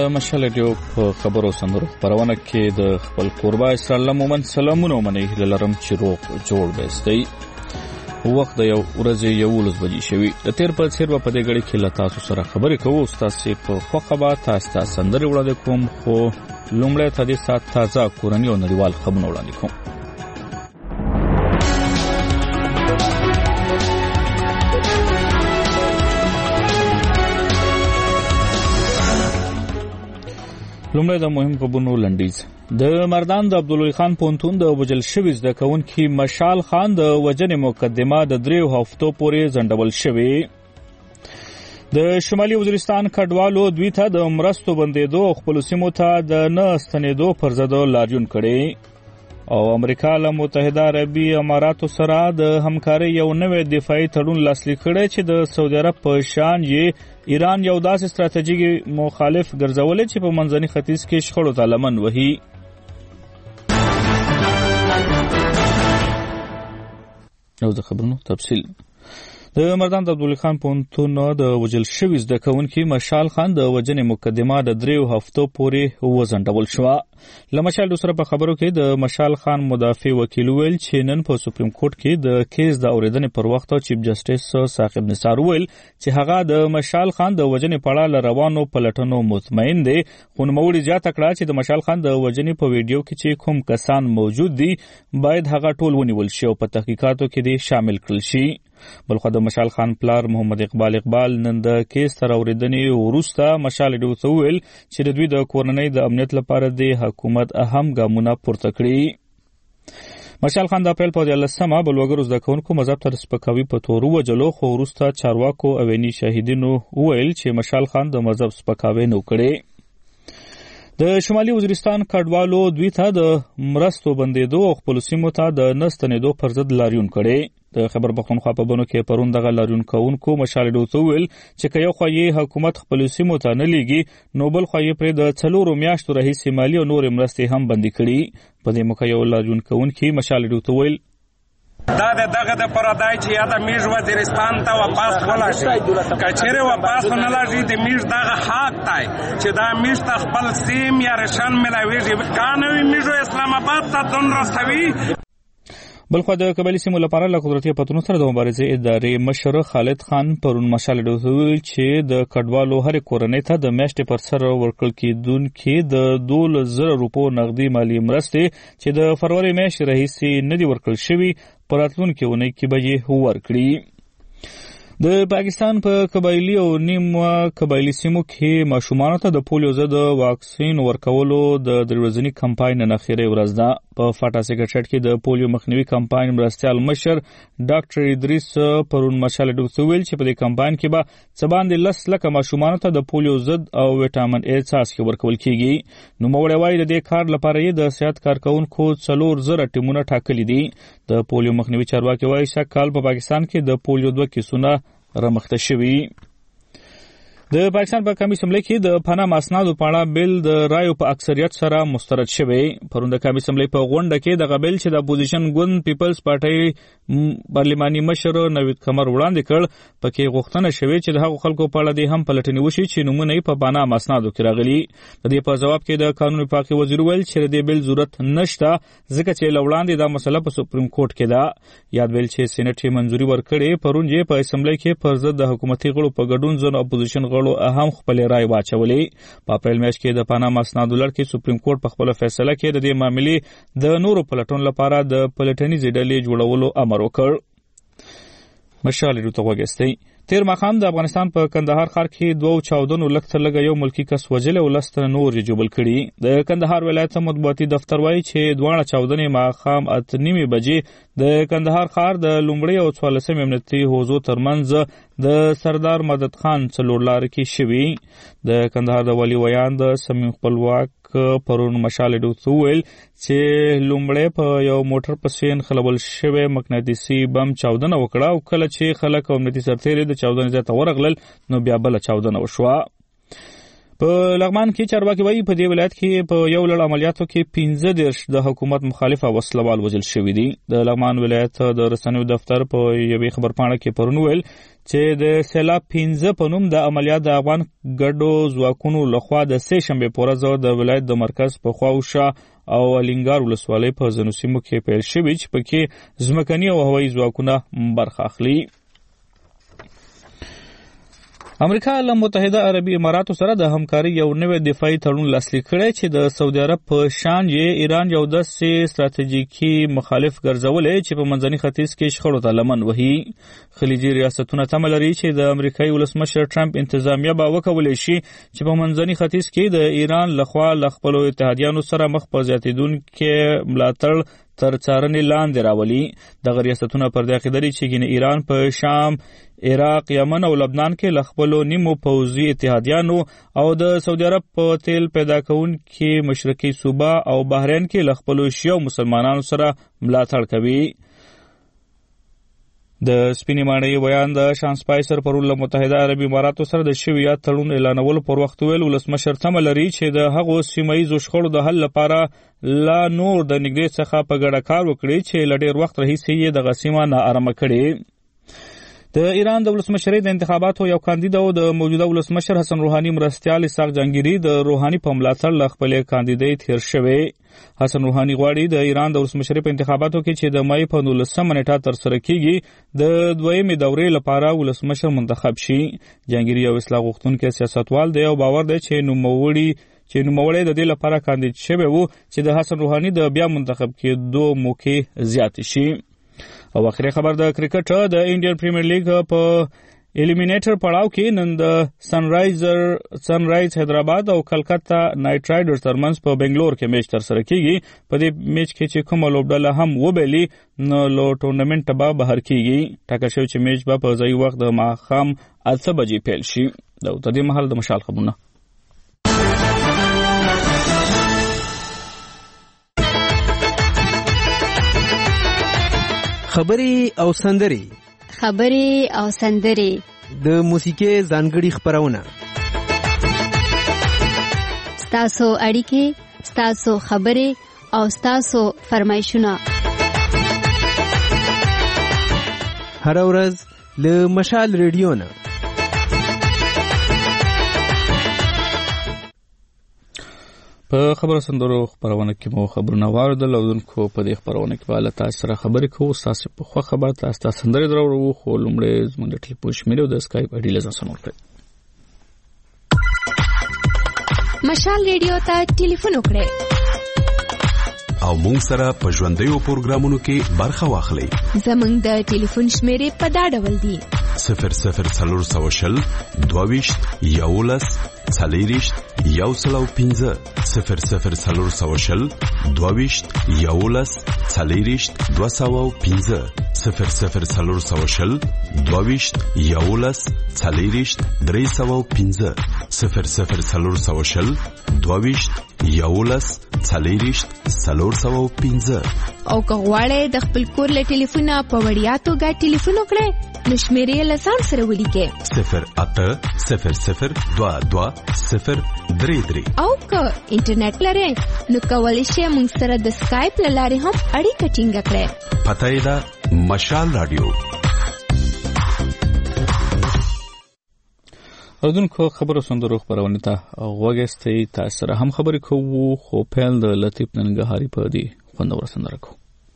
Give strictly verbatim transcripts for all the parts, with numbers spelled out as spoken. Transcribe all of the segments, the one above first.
د مشال ډیو په خبرو سندرو پرونه کې د خپل قربا اسرائیل مومن سلامونه منې لرم چې روغ جوړ بستي وخت د یو ورځې یو لس بجې شوي د تیر په څیر په دې غړي کې له تاسو سره خبرې کوو تاسو په خوخه تاسو ته سندري وړاندې کوم خو لومړی ته د سات تازه کورنۍ او نړیوال خبرونه وړاندې کوم. لومړی د مهم خبرونو لنډیز. د مردان د عبدالولی خان پونتون د وجل شوی زده کوونکي مشال خان د وجنې مقدمه د دریو هفتو پورې ځنډول شوې. د شمالي وزیرستان کډوالو دوی ته د مرستو بندېدو او خپلو سیمو ته د نه ستنېدو پر ضد لاریون کړی او امریکا له متحده عربي اماراتو سره د همکارۍ یو نوی دفاعي تړون لاسلیک کړی چې د سعودي عرب په شان یې ایران یو داسې ستراتیژیک مخالف ګرځولی چې په منځني ختیځ کې شخړو ته لمن وهي. او د خبرونو تفصیل. د مردان د عبدالولی خان پونتون د وجل شوي زده کوونکي مشال خان د وجنې مقدمه د دریو هفتو پورې وځنډول شوه. له مشال سره په خبرو کې د مشال خان مدافع وکیل ویل چې نن په سپریم کورټ کې د کیس د اورېدنې پر وخت چیف جسټس ثاقب نثار ویل چې هغه د مشال خان د وجنې په اړه له روانو پلټنو مطمئن دی، خو نوموړي زیاته کړه چې د مشال خان د وجنې په ویډیو کې چې کوم کسان موجود دي باید هغه ټول ونیول شي او په تحقیقاتو کې دې شامل کړل شي. بلخو د مشال خان پلار محمد اقبال اقبال نن د کیس تر اورېدنې وروسته مشال ډیو ته ویل چې د دوی د کورنۍ د امنیت لپاره د حکومت اهم ګامونه پورته کړي. مشال خان د اپریل په دیارلسمه بلوګرو زده کوونکو مذهب ته سپکاوي په تور ووجلو، خو وروسته چارواکو او عیني شاهدینو ویل چې مشال خان د مذهب سپکاوي نه کړي. د شمالي وزیرستان کډوالو دوی ته د مرستو بندېدو او خپلو سیمو ته د نه ستنېدو پر ضد لاریون کړی. د خبر پښتونخوا په بنو کې پرون دغه لاریون کوونکو مشال ډیو ته ویل چې که یو خوا یې حکومت خپلو سیمو ته نه لیږي نو بل خوا یې پرې د څلورو میاشتو راهیسې مالي او نورې مرستې هم بندي کړي. په دې موقع یو لاریون کوونکي مشال ډیو ته ویل دا د دغه د پردای چې یا د میژ وزیرستان ته واپس ولاشي، کچېره واپس نه لاشي د میژ دغه حق دی چې دا میژ ته خپل سیم یا رشن ملاویږي کانوي میژ اسلام آباد ته دون رسوي. بلخو د قبایلي سیمو لپاره له قدرتي پتونو سره د مبارزې ادارې مشر خالد خان پرون مشال ډیو ته ویل چې د کډوالو هرې کورنۍ ته د میاشتې پر سر ورکړل کېدونکې د دولس زره روپو نغدي مالي مرستې چې د فروری میاشتې راهیسې نه دي ورکړل شوي په راتلونکې اونۍ کې به یې ورکړي. د پاکستان په قبایلي او نیم قبایلي سیمو کې ماشومانو ته د پولیو ضد واکسین ورکولو د درې ورځني کمپاین نن اخري ورځ ده. په فاټا سیکرټریټ کې د پولیو مخنیوي کمپاین مرستیال مشر ډاکټر ادریس پرون مشال ډیو ته ویل چې په دې کمپاین کې به څه باندې لس لکه ماشومانو ته د پولیو ضد او وټامین ای څاڅکي ورکول کېږي. نوموړی وایي د دې کار لپاره یې د صحت کارکوونکو څلور زره ټیمونه ټاکلي دي. د پولیو مخنیوي چارواکي وایي سږ کال په پاکستان کې د پولیو دوه کیسونه رامخته شوي. د پاکستان په قومي اسمبلی کې د پناه اسنادو په اړه بل د رایو په اکثریت سره مسترد شوی. پرون د قومي اسمبلی په غونډه کې دغه بل چې د اپوزیشن ګوند پیپلز پارټۍ پارلماني مشر نوید قمر وړاندې کړ پکې غوښتنه شوې چې د هغو خلکو په اړه د هم پلټنې وشي چې نومونه یې په پناه اسنادو کې راغلي. د دې په جواب کې د قانون پاکي وزیر ویل چې د دې بل ضرورت نشته ځکه چې لوړاندې دا مسله په سپریم کورټ کې ده. یاد ویل چې سېنات یې منځوري ورکړې. پرون یې په اسمبلی کې پر ضد د حکومتي غړو په ګډون ځینو اپوزیشن غړو هم خپل رائے واچولې. په اپریل میاشت کې د پاناما اسنادو لړ کې سپریم کورټ په خپل فیصله کې د دې معاملې د نورو پلټون لپاره د پلټنیزې ډلې جوړولو امر وکړ. مشال ډیو ته وګستئ. تیر ماښام د افغانستان په کندهار ښار کې دوه چاودنو لږ تر لږه یو ملکي کس وژلی او لس تنه نور یې ژوبل کړي. د کندهار ولایت مطبوعاتي دفتر وایي چې دواړه چاودنې ماښام اته نیمې بجې د کندهار ښار د لومړۍ او څوارلسمې امنیتي حوزو ترمنځ د سردار مدد خان څلور لارې کې شوي. د کندهار د والي ویان د صمیم خپلواک پرون مشال ډیو ته وویل چې لومړی په یو موټر پسې نښلول شوی مقناطیسي بم چاودنه وکړه او کله چې خلک او امنیتي سرتېري د چاودنې ځای ته ورغلل نو بیا بله چاودنه وشوه. په لغمان کې چارواکي وایي په دې ولایت کې په یو لړ عملیاتو کې پنځه دېرش د حکومت مخالف او وسلوال وژل شوي دي. د لغمان ولایت د رسنیو دفتر په یوې خبرپاڼه کې پرون ویل چې د سیلاب پنځه په نوم د عملیات د افغان ګډو ځواکونو لخوا د سې شنبې په ورځ د ولایت د مرکز په خواوشا او الینګار ولسوالۍ په ځینو سیمو کې پیل شوي چې پکې ځمکني او هوایي ځواکونه برخه اخلي. امریکا له متحده عربي اماراتو سره د همکارۍ یو نوی دفاعي تړون لاسلیک کړی چې د سعودي عرب په شان یې ایران یو داسې ستراتیژیکي مخالف ګرځولی چې په منځني ختیځ کې شخړو ته لمن وهي. خلیجي ریاستونه تمه لري چې د امریکایي ولسمشر ټرمپ انتظامیه به وکولی شي چې په منځني ختیځ کې د ایران لخوا له خپلو اتحادیانو سره مخ په زیاتېدونکي ملاتړ تر څارنې لاندې راولي. دغه ریاستونه پر دې عقیده دي چې ګینه ایران په شام، عراق، یمن او لبنان کې له خپلو نیمو پوځي اتحادیانو او د سعودي عرب په تیل پیدا کوونکي مشرقي صوبه او بحرین کې له خپلو شیعو مسلمانانو سره ملاتړ کوي. د سپینې ماڼۍ ویان د شان سپایسر پرون له متحده عربي اماراتو سره د شوي یاد تړون اعلانولو پر وخت ویل ولسمشر تمه لري چې د هغو سیمه ییزو شخړو د حل لپاره لا نور د نږدې څخه په ګډه کار وکړي چې له ډېر وخت راهیسې یې دغه سیمه ناارامه کړې. د ایران د ولسمشرۍ د انتخاباتو یو کاندید او د موجوده ولسمشر حسن روحاني مرستیال اسحاق جهانګیري د روحاني په ملاتړ له خپلې کاندیدۍ تېر شوی. حسن روحاني غواړي د ایران د ولسمشرۍ په انتخاباتو کې چې د مای په نولسمه نیټه ترسره کیږي د دویمې دورې لپاره ولسمشر منتخب شي. جهانګیري یو اصلاح غوښتونکی سیاستوال دی او باور دی چې نوموړي چې نوموړی د دې لپاره کاندید شوی و چې د حسن روحاني د بیا منتخب کېدو موقع زیات شي. او اخري خبر د کرکټ د انډین پریمیر لیګ په الیمینیټر پړاو کې نن د سنرایزر سنرایز حیدرآباد او کلکتا نایټ رایډرز ترمنځ په بنگلور کې میچ ترسره کیږي. په دې میچ کې چې کومه لوبډله هم وبېلي نو لو ټورنمنټ به بهر کیږي. ټاکل شوی چې میچ به په ځای وخت د ماښام اته بجې پیل شي. دا د دې مهال د مشال خبرونه. خبري او سندري خبري او سندري د موسیقي ځانګړي خبرونه ستاسو اړیکې ستاسو خبري او ستاسو فرمایشونه هر ورځ له مشال ریډیو نه. په خبرو سندرو خبرونه کې مو خبرونه واردل او دونکو په دې خبرونه کې بالا تاسو سره خبرې کوو. تاسو په خو خبر تاسو سندرې درو خو لومړی زموږ د ټلیفون شمیره د اسکایپ اډي لزم سمول کړئ. مشال ریډیو ته ټلیفون وکړئ او مونږ سره په ژوندۍ پروګرامونو کې برخه واخلئ. زموږ د ټلیفون شمیره په دا ډول دی: صفر صفر څلور سوه شل دوه ویشت یولس څلېرویشت یو سل او پنځه صفر صفر څلور سوه شل دوه ویشت یولس څلېرویشت دوه سوه او پنځه صفر صفر څلور سوه شل دوه ویشت یولس څلېرویشت درې سوه او پنځه صفر صفر څلور سوه شل دوه ویشت یولس څلېرویشت څلور سوه او پنځه. او که غواړئ د خپل کور له ټلیفونه په وړیا توګه ټلیفون وکړئ نو شمیرې له ځان سره ولیکئ: صفر اته صفر صفر دوه دوه صفر درې درې. او که انټرنیټ لرئ نو کولی شئ موږ سره د سکایپ له لارې هم اړیکه ټینګه کړئ. پته یې ده مشال رادیو. اردونکو خبرو سندرو خبرونه ته غوږی تاسو سره هم خبرې کوو خو پیل د لطیف ننګهاري په دی خوندور سندره کوو.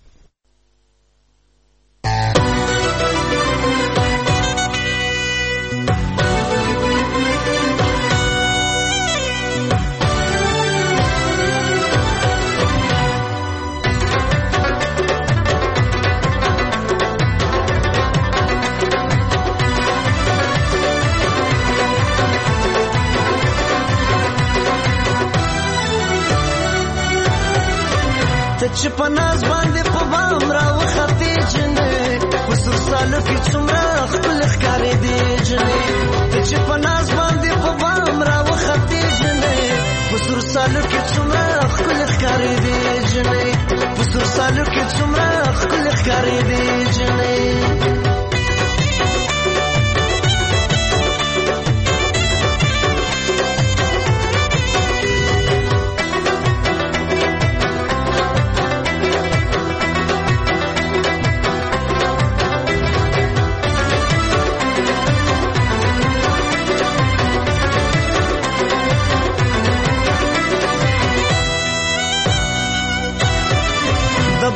چې په ناز باندې په بام راوختې جنې په سور سالو کې څومره ښکلې ښکارې دي جنې چې په ناز باندې په بام راوختې جنې په سور سالو کې څومره ښکلې ښکارې دي جنې په سور سالو کې څومره ښکلې ښکارې دي جنې.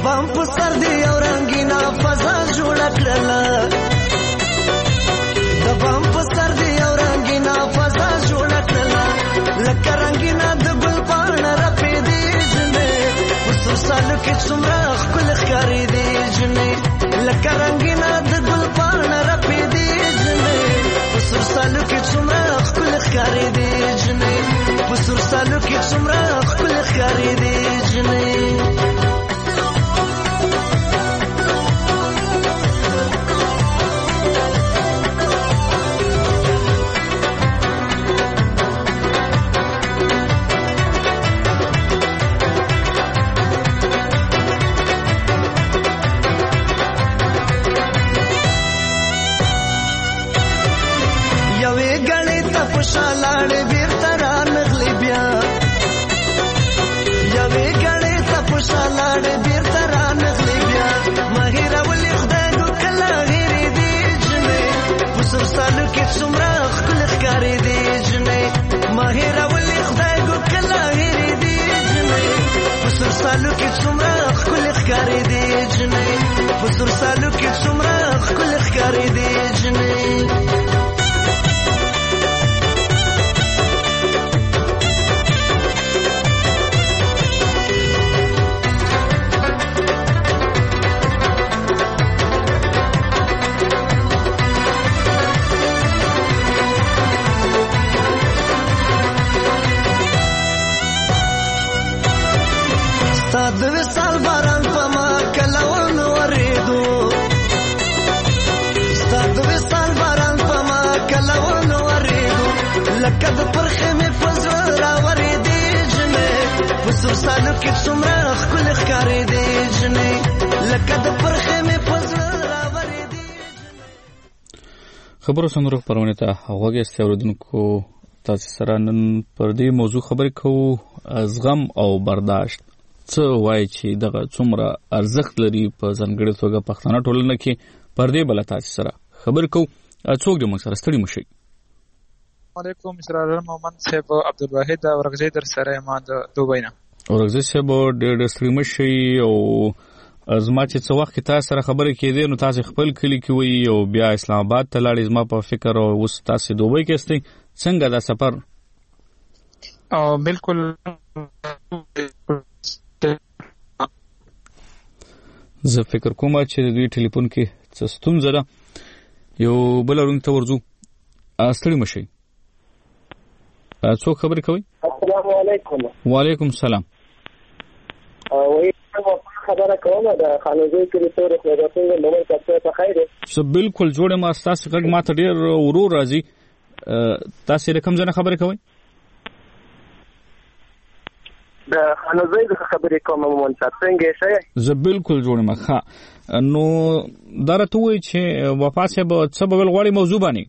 بام په سر دی او رنگینا فضا جوړ کړله د بام په سر دی او رنگینا فضا جوړ کړله لکه رنگینا د ګل پاڼه رپې دی جنې وسو سالو کې څومره ښکلې ښکارې دی جنې لکه رنگینا د ګل پاڼه رپې دی جنې وسو سالو کې څومره ښکلې ښکارې دی جنې وسو سالو کې څومره ښکلې ښکارې دی جنې شالاړ بیرته را نغلی بیا یوې ګړې ته په شالاړ بیرته را نغلی بیا مهیره ولې خدای دو کله هېرې دې جنې په سر سالو کې څومره ښکلې ښکارې دې جنې مهیره ولې خدای دو کله هېرې دې جنې په سر سالو کې څومره ښکلې ښکارې دې جنې په سر سالو کې څومره ښکلې ښکارې دې جنې د وصال باران په ما کلون ورېدو ستا د وصال باران په ما کلون ورېدو لکه د پرخې مې په زړه راورېدې جنې په سر سالو کې څومره ښکلې ښکارېدې جنې لکه د پرخې مې په زړه راورېدې خبرو سندرو خپرونې ته غوږ یاستئ اورېدونکو تاسې سره نن پر دې موضوع خبرې کوو زغم او برداشت څه وایي چې دغه څومره ارزښت لري په ځانګړې توګه پښتانه ټولنه کې پر دې بله تاسې سره خبرې کوو څوک دې موږ سره ستړي مه شئ علیکم اسرار مومن صاحب عبدالواحد اورغزی در سره ما د دوبۍ نه اورغزی صاحب ډېر ډېر ستړي مه شئ او زما چې څه وخت کې تاسې سره خبرې کېدې نو تاسې خپل کلي کې وئ او بیا اسلام آباد ته لاړئ زما په فکر او اوس تاسې دوبۍ کې استئ څنګه دا سفر او بالکل زه فکر کوم چې د دوی ټلیفون کې څه ستونزه ده یو بل اورونکي ته ورځو ستړي مه شئ څوک خبرې کوئ السلام علیکم وعلیکم السلام وایي خبره کوم د خانوزۍ کلي تورې خدای مومن صاحب ته خیر دی زه بالکل جوړ یم ستاسې غږ ما ته ډېر ورو راځي تاسې د کوم ځای نه خبرې کوئ د خانوزۍ د خبرې کوم مومن صاحب څنګه یې ښه زه بالکل جوړ یم ښه نو دا راته ووایي چې وفا صاحب څه به ویل غواړي موضوع باندې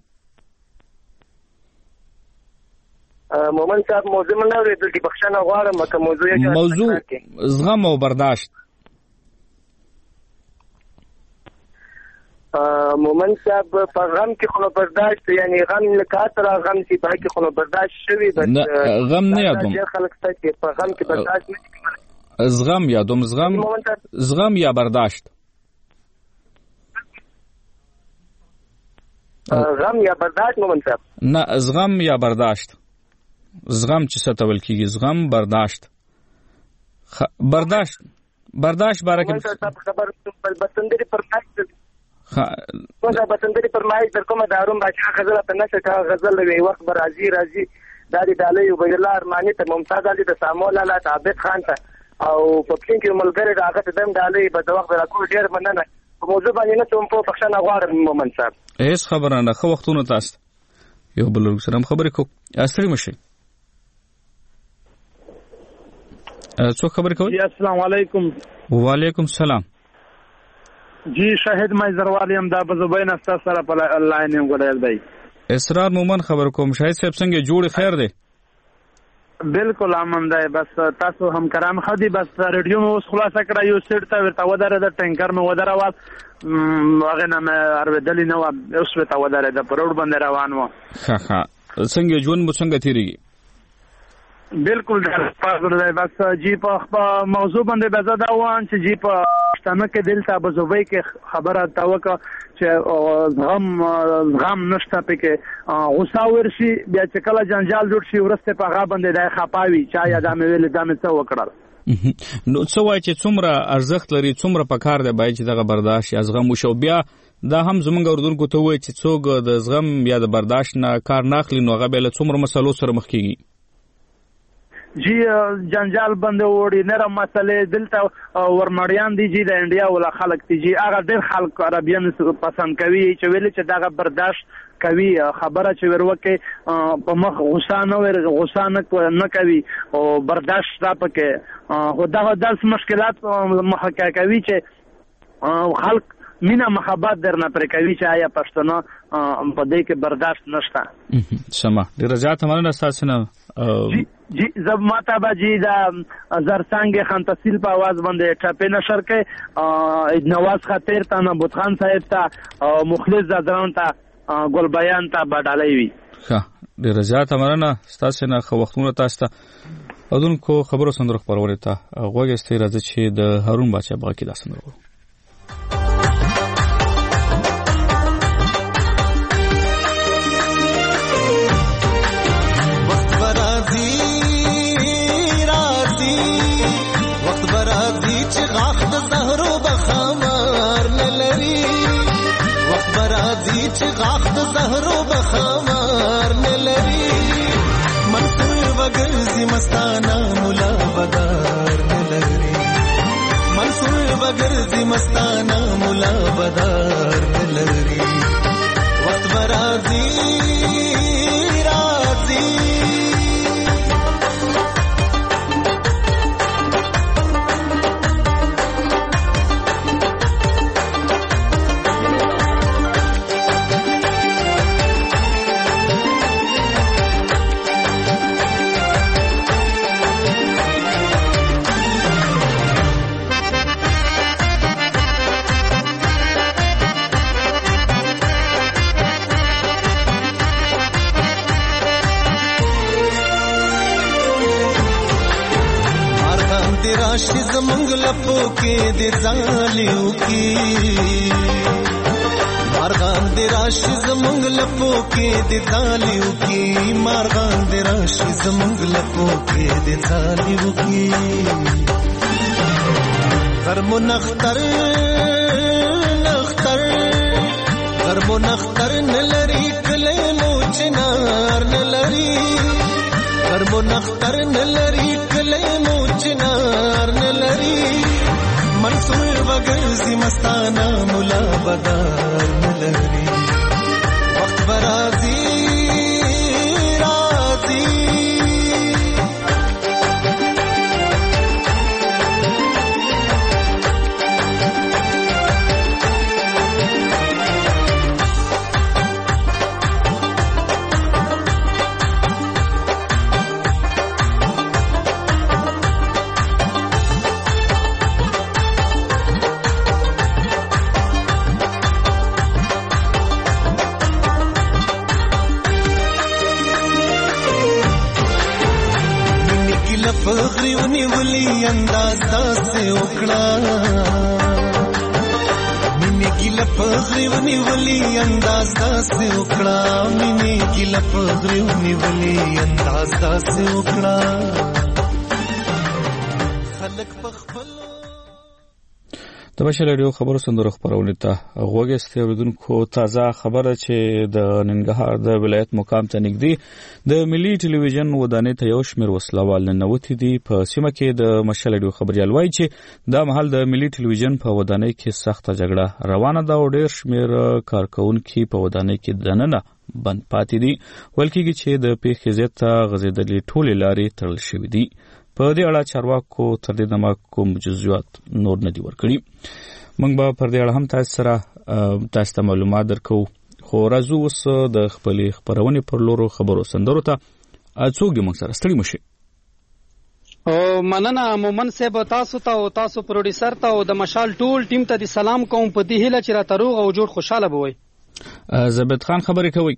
مومن صاحب موضوع مې نه اورېدل چې بخښنه غواړم که موضوع یې موضوع زغم او برداشت مومن صاحب په غم کې خو برداشت یعنی غم لکه تر غم چې په کې خو برداشت شوی بس غم نه یادوم خلک ته په غم کې برداشت نه زغم یادوم زغم زغم یا برداشت غم یا برداشت مومن صاحب نه زغم یا برداشت زغم چې څه ته ویل کېږي زغم برداشت برداشت برداشت باره کې خبر بسندري پر مګه بسندري پر مای در کومه داروم باچا غزل ته نشه کا غزل وی وخت بر راځي راځي دالي دالي وبیر الله ارماني ته ممتاز علي د سامول الله عابد خان ته او په پښین کې ملګری راغت دم دالي په وخت را کو ډیر مننه موضوع باندې نه څوم په پښنه غواړم مومن صاحب هیڅ خبره نه خو وختونه تاسو یو بل سره خبرې کو استری مشي څو خبرې کوي السلام علیکم وعلیکم السلام جی شاهد مې زروالي هم دا بزبین استا سره په لاین غوړل دی اسرار مومن خبر کوم شاهد صاحب څنګه جوړ خیر دی بالکل امن دی بس تاسو هم کرام خدي بس ریډیو مو اوس خلاصه کړه یو سیټ ته ورته ودره د ټینکر مو ودره وال هغه نه مې ارویدلی نو اوس ورته ودره د پروډ باندې روان و ها ها څنګه ژوند مو څنګه تیریږي بالکل دا پازر دی بس جی په موضوع باندې بزاده وان چې جی په پښتانه کې دلته ابوظبي کې خبره تا وکړه چې زغم زغم نشته پکې غوسه ورشي بیا چې کله جنجال جوړ شي ورسته په هغه باندې د خپاوي چا یا د مې ویل د مې څه وکړل نو څه وایي چې څومره ارزښت لري څومره پکار دی باید چې دغه برداشت یا زغم وشو بیا دا هم زمونږ اردوونکو ته وایي چې څوک د زغم یا د برداشت نه کار نه اخلي نو هغه بیا له څومره مسلو سره مخ کیږي جی جنجال بند وړي نرم مسلې دلته ورمړیان دي جی د انډیا ولا خلک دي جی هغه ډېر خلک عربیان پسند کوي چې ویل چې دغه برداشت کوي خبره چې وروکه په مخ غوسه نه ور غوسه نه کوي او برداشت را پکې خو دا داس مشکلات محقق کوي چې خلک مینا محبت درنه پر کوي چې آیا پښتنه په دې کې برداشت نشته سما ډیر زیات مننه تاسو نه جی جی زب ماتا با جی دا زرسانگ خان تحصیل په आवाज باندې ټاپه نشر کې نواز خاطر تا نبوت خان صاحب تا مخلص زادران تا ګل بیان تا بدالای وی ښه ډیر زیات مننه تاسو نه خو وختونه تاسو ته اذن کو خبرو سندره خبرونه تا غوږ استي راځي چې د هارون بچا باقي داسنه ورو غاخ د زهرو بخمار نلري منصور وګرځي مستانه مولا بدار نلري منصور وګرځي مستانه مولا بدار نلري وخت برازي رازي راشي زمونږ لپو کې د ځالیو کې مارغان د راشي زمونږ لپو کې د ځالیو کې مارغان د راشي زمونږ لپو کې د ځالیو کې غرمو نختر نختر غرمو نختر نلري کله مو چنار نلري غرمو نختر نلري کله مو چنار نلري منصور وګرځي مستانه مولا بدار نلري وخت برازي رازي فخری ونیولی انداز داسې وکړه مینې ګیله فخری ونیولی انداز داسې وکړه مینې ګیله فخری ونیولی انداز داسې وکړه خلک په خپل د بشر رادیو خبرو سندرو خبرونه ته غوږ استي اوریدونکو تازه خبره چې د ننګرهار د ولایت مقام ته نږدې د ملي ټلویزیون ودانۍ ته یو شمېر وسلوال ننوتي دي په سیمه کې د مشر رادیو خبريال وایي چې دا مهال د ملي ټلویزیون په ودانۍ کې سخته جګړه روانه ده او ډېر شمېر کارکونکي په ودانۍ کې دننه بند پاتې دي ولکه چې د پیښې زیاته غزیدلې ټولې لارې تړل شوې دي په دې اړه چارواکو تر دې دمه کوم جزئیات نور نه دي ورکړي موږ به پر دې اړه هم تاسو سره تاسو ته معلومات درکو خو راځو اوس د خپلې خبرونې پر لورو خبرو سندرو ته څوک دې موږ سره ستړي مشي او مننه مومن صاحب تاسو ته او تاسو پروډوسر ته او د مشال ټول ټیم ته د سلام کوم په دې هیله چې را تروغ او جوړ خوشاله بوي زبید خان خبرې کوي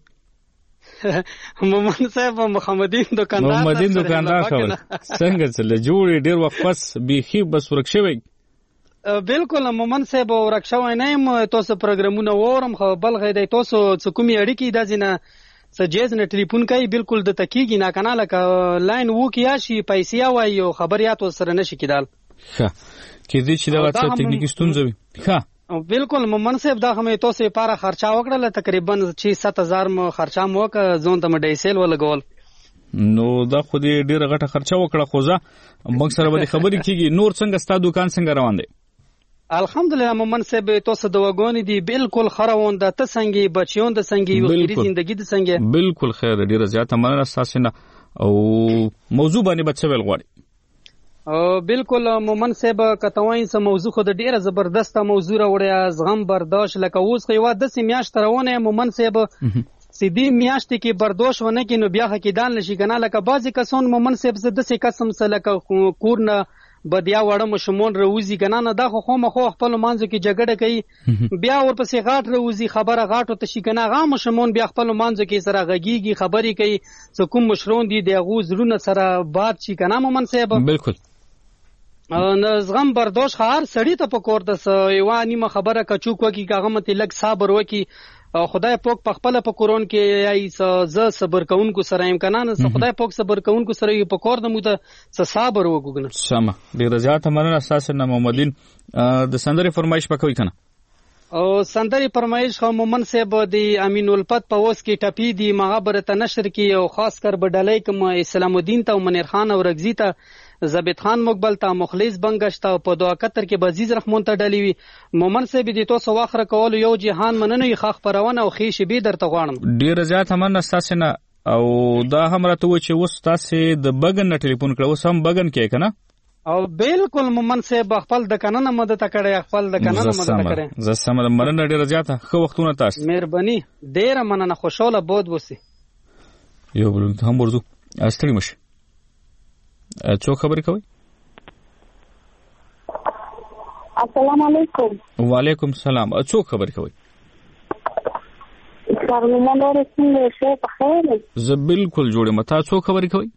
مومن صاحب محمدین دکاندار محمدین دکاندار خبر څنګه چله جوړ ډیر وخت پس بيخي بس ورک شوی بالکل مومن صاحب ورکشوی نه یم تاسو پروګرامونه وورم خو بل غیدی تاسو څه کومې اړیکې دا ځینه څه جیز نه ټلیفون کوي بالکل د تکیږي نه کنه لکه لاین وکیا شي پیسې وایي او خبریات سره نشي کېدل ښه کېدای چې دغه څه تکنیکي ستونزه وي. ښه بالکل مومن صاحب دا هم تاسو لپاره خرچا وکړله تقریبا چې سات هزار مو خرچا مو وکړه ځون ته مې ډیسل ولګول نو دا خو دې ډیره غټه خرچه وکړه خو ځه موږ سره به خبرې کیږي. نور څنګه ستا دکان څنګه روان دی؟ الحمدلله مومن صاحب تاسو د وګونې دی بالکل خروون د ته څنګه بچیون د څنګه یو خیری ژوندۍ د څنګه بالکل خیر ډیره زیاته مننه تاسو نه او موضوع باندې بچ ویل غواړي. او بالکل مومن صاحب کتوین سم موضوع خو د ډیره زبردسته موضوع راوړی زغم برداشت لکه اوس خو یو د سیمیاشت روانه مومن صاحب سیدی میاشتې کې برداشت ونه کې نو بیا حقیقت نشي کنه لکه بعضی کسان مومن صاحب زده سي قسم سره لکه کورنه بدیا وړه مشمون روزي کنه نه دا خو خو مخو خپل مانځو کې جګړه کوي بیا ورپسې غاټ روزي خبره غاټو ته شي کنه غا مشمون بیا خپل مانځو کې سره غږیږي خبرې کوي څه کوم مشرون دي د غوزرونه سره باد شي کنه مومن صاحب بالکل زغم برداشت هر سړی ته پکور د یو نیمه خبره کچوک وکي کاغه مت لګ صبر وکي خدای پاک په خپل په قرآن کې ای ز صبر کوونکو سره امکانات نه خدای پاک صبر کوونکو سره یو په کور د مو ته صبر وګګنه سم ډیر زیات مننه اساس نه محمدین د سندري فرمایش پکوي کنه او سندري فرمایش خو مومن صاحب دی امین الفت په اوس کې ټپی دی مغبره نشر کې او خاص کر بدلای کوم اسلام الدین ته منیر خان او رغزی ته زبید خان مقبل ته مخلص بنگشت او په دعا کتر کې بزیز رحمون ته ډلی وی مومن صاحب دې تاسو واخره کول یو جهان مننه خخ پرونه او خیش به درته غواړم ډیر زیات مننه تاسو نه او دا هم راته و چې وس تاسو د بغن نه ټلیفون کړو سم بغن کې کنه او بالکل مومن صاحب خپل د کنه مدد کړی خپل د کنه مدد کړی زه سم مننه ډیر زیات خو وختونه تاسو مهرباني ډیر مننه خوشاله بود وسی یو بل هم ورزو استړي مشه څو خبرې کوي؟ السلام علیکم. وعلیکم السلام. څو خبرې کوي؟ سرمنه لري څنګه شه په خیر؟ زه بالکل جوړه متا څو خبرې کوي؟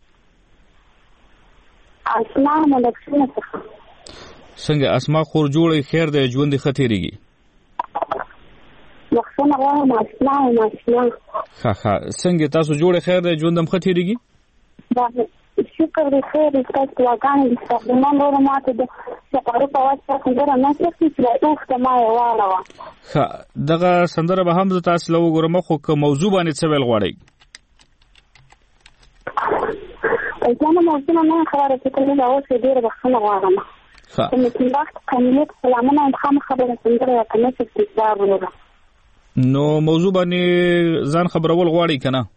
اسماء ملکشنه څخه. څنګه اسماء خور جوړه خیر د ژوند خطرېږي؟ مخسنه غواړم اسماء او اسماء. ها ها څنګه تاسو جوړه خیر د ژوند خطرېږي؟ دا شکر دې خیر تاسو واګان دې تاسو نن ورو ماته د سپارو په واسطه څنګه نه څه چې اوس ته ما یواله وا ښه دغه سندره به هم تاسو له وګورم خو که موضوع باندې څه ویل غواړئ ځنه موضوع نه خبره چې کله دا اوس ډیره بخښنه غواړم ښه کوم چې وخت کمیت سلامونه هم خبره څنګه کنه چې ځواب ورکړم نو موضوع باندې ځان خبرول غواړئ کنه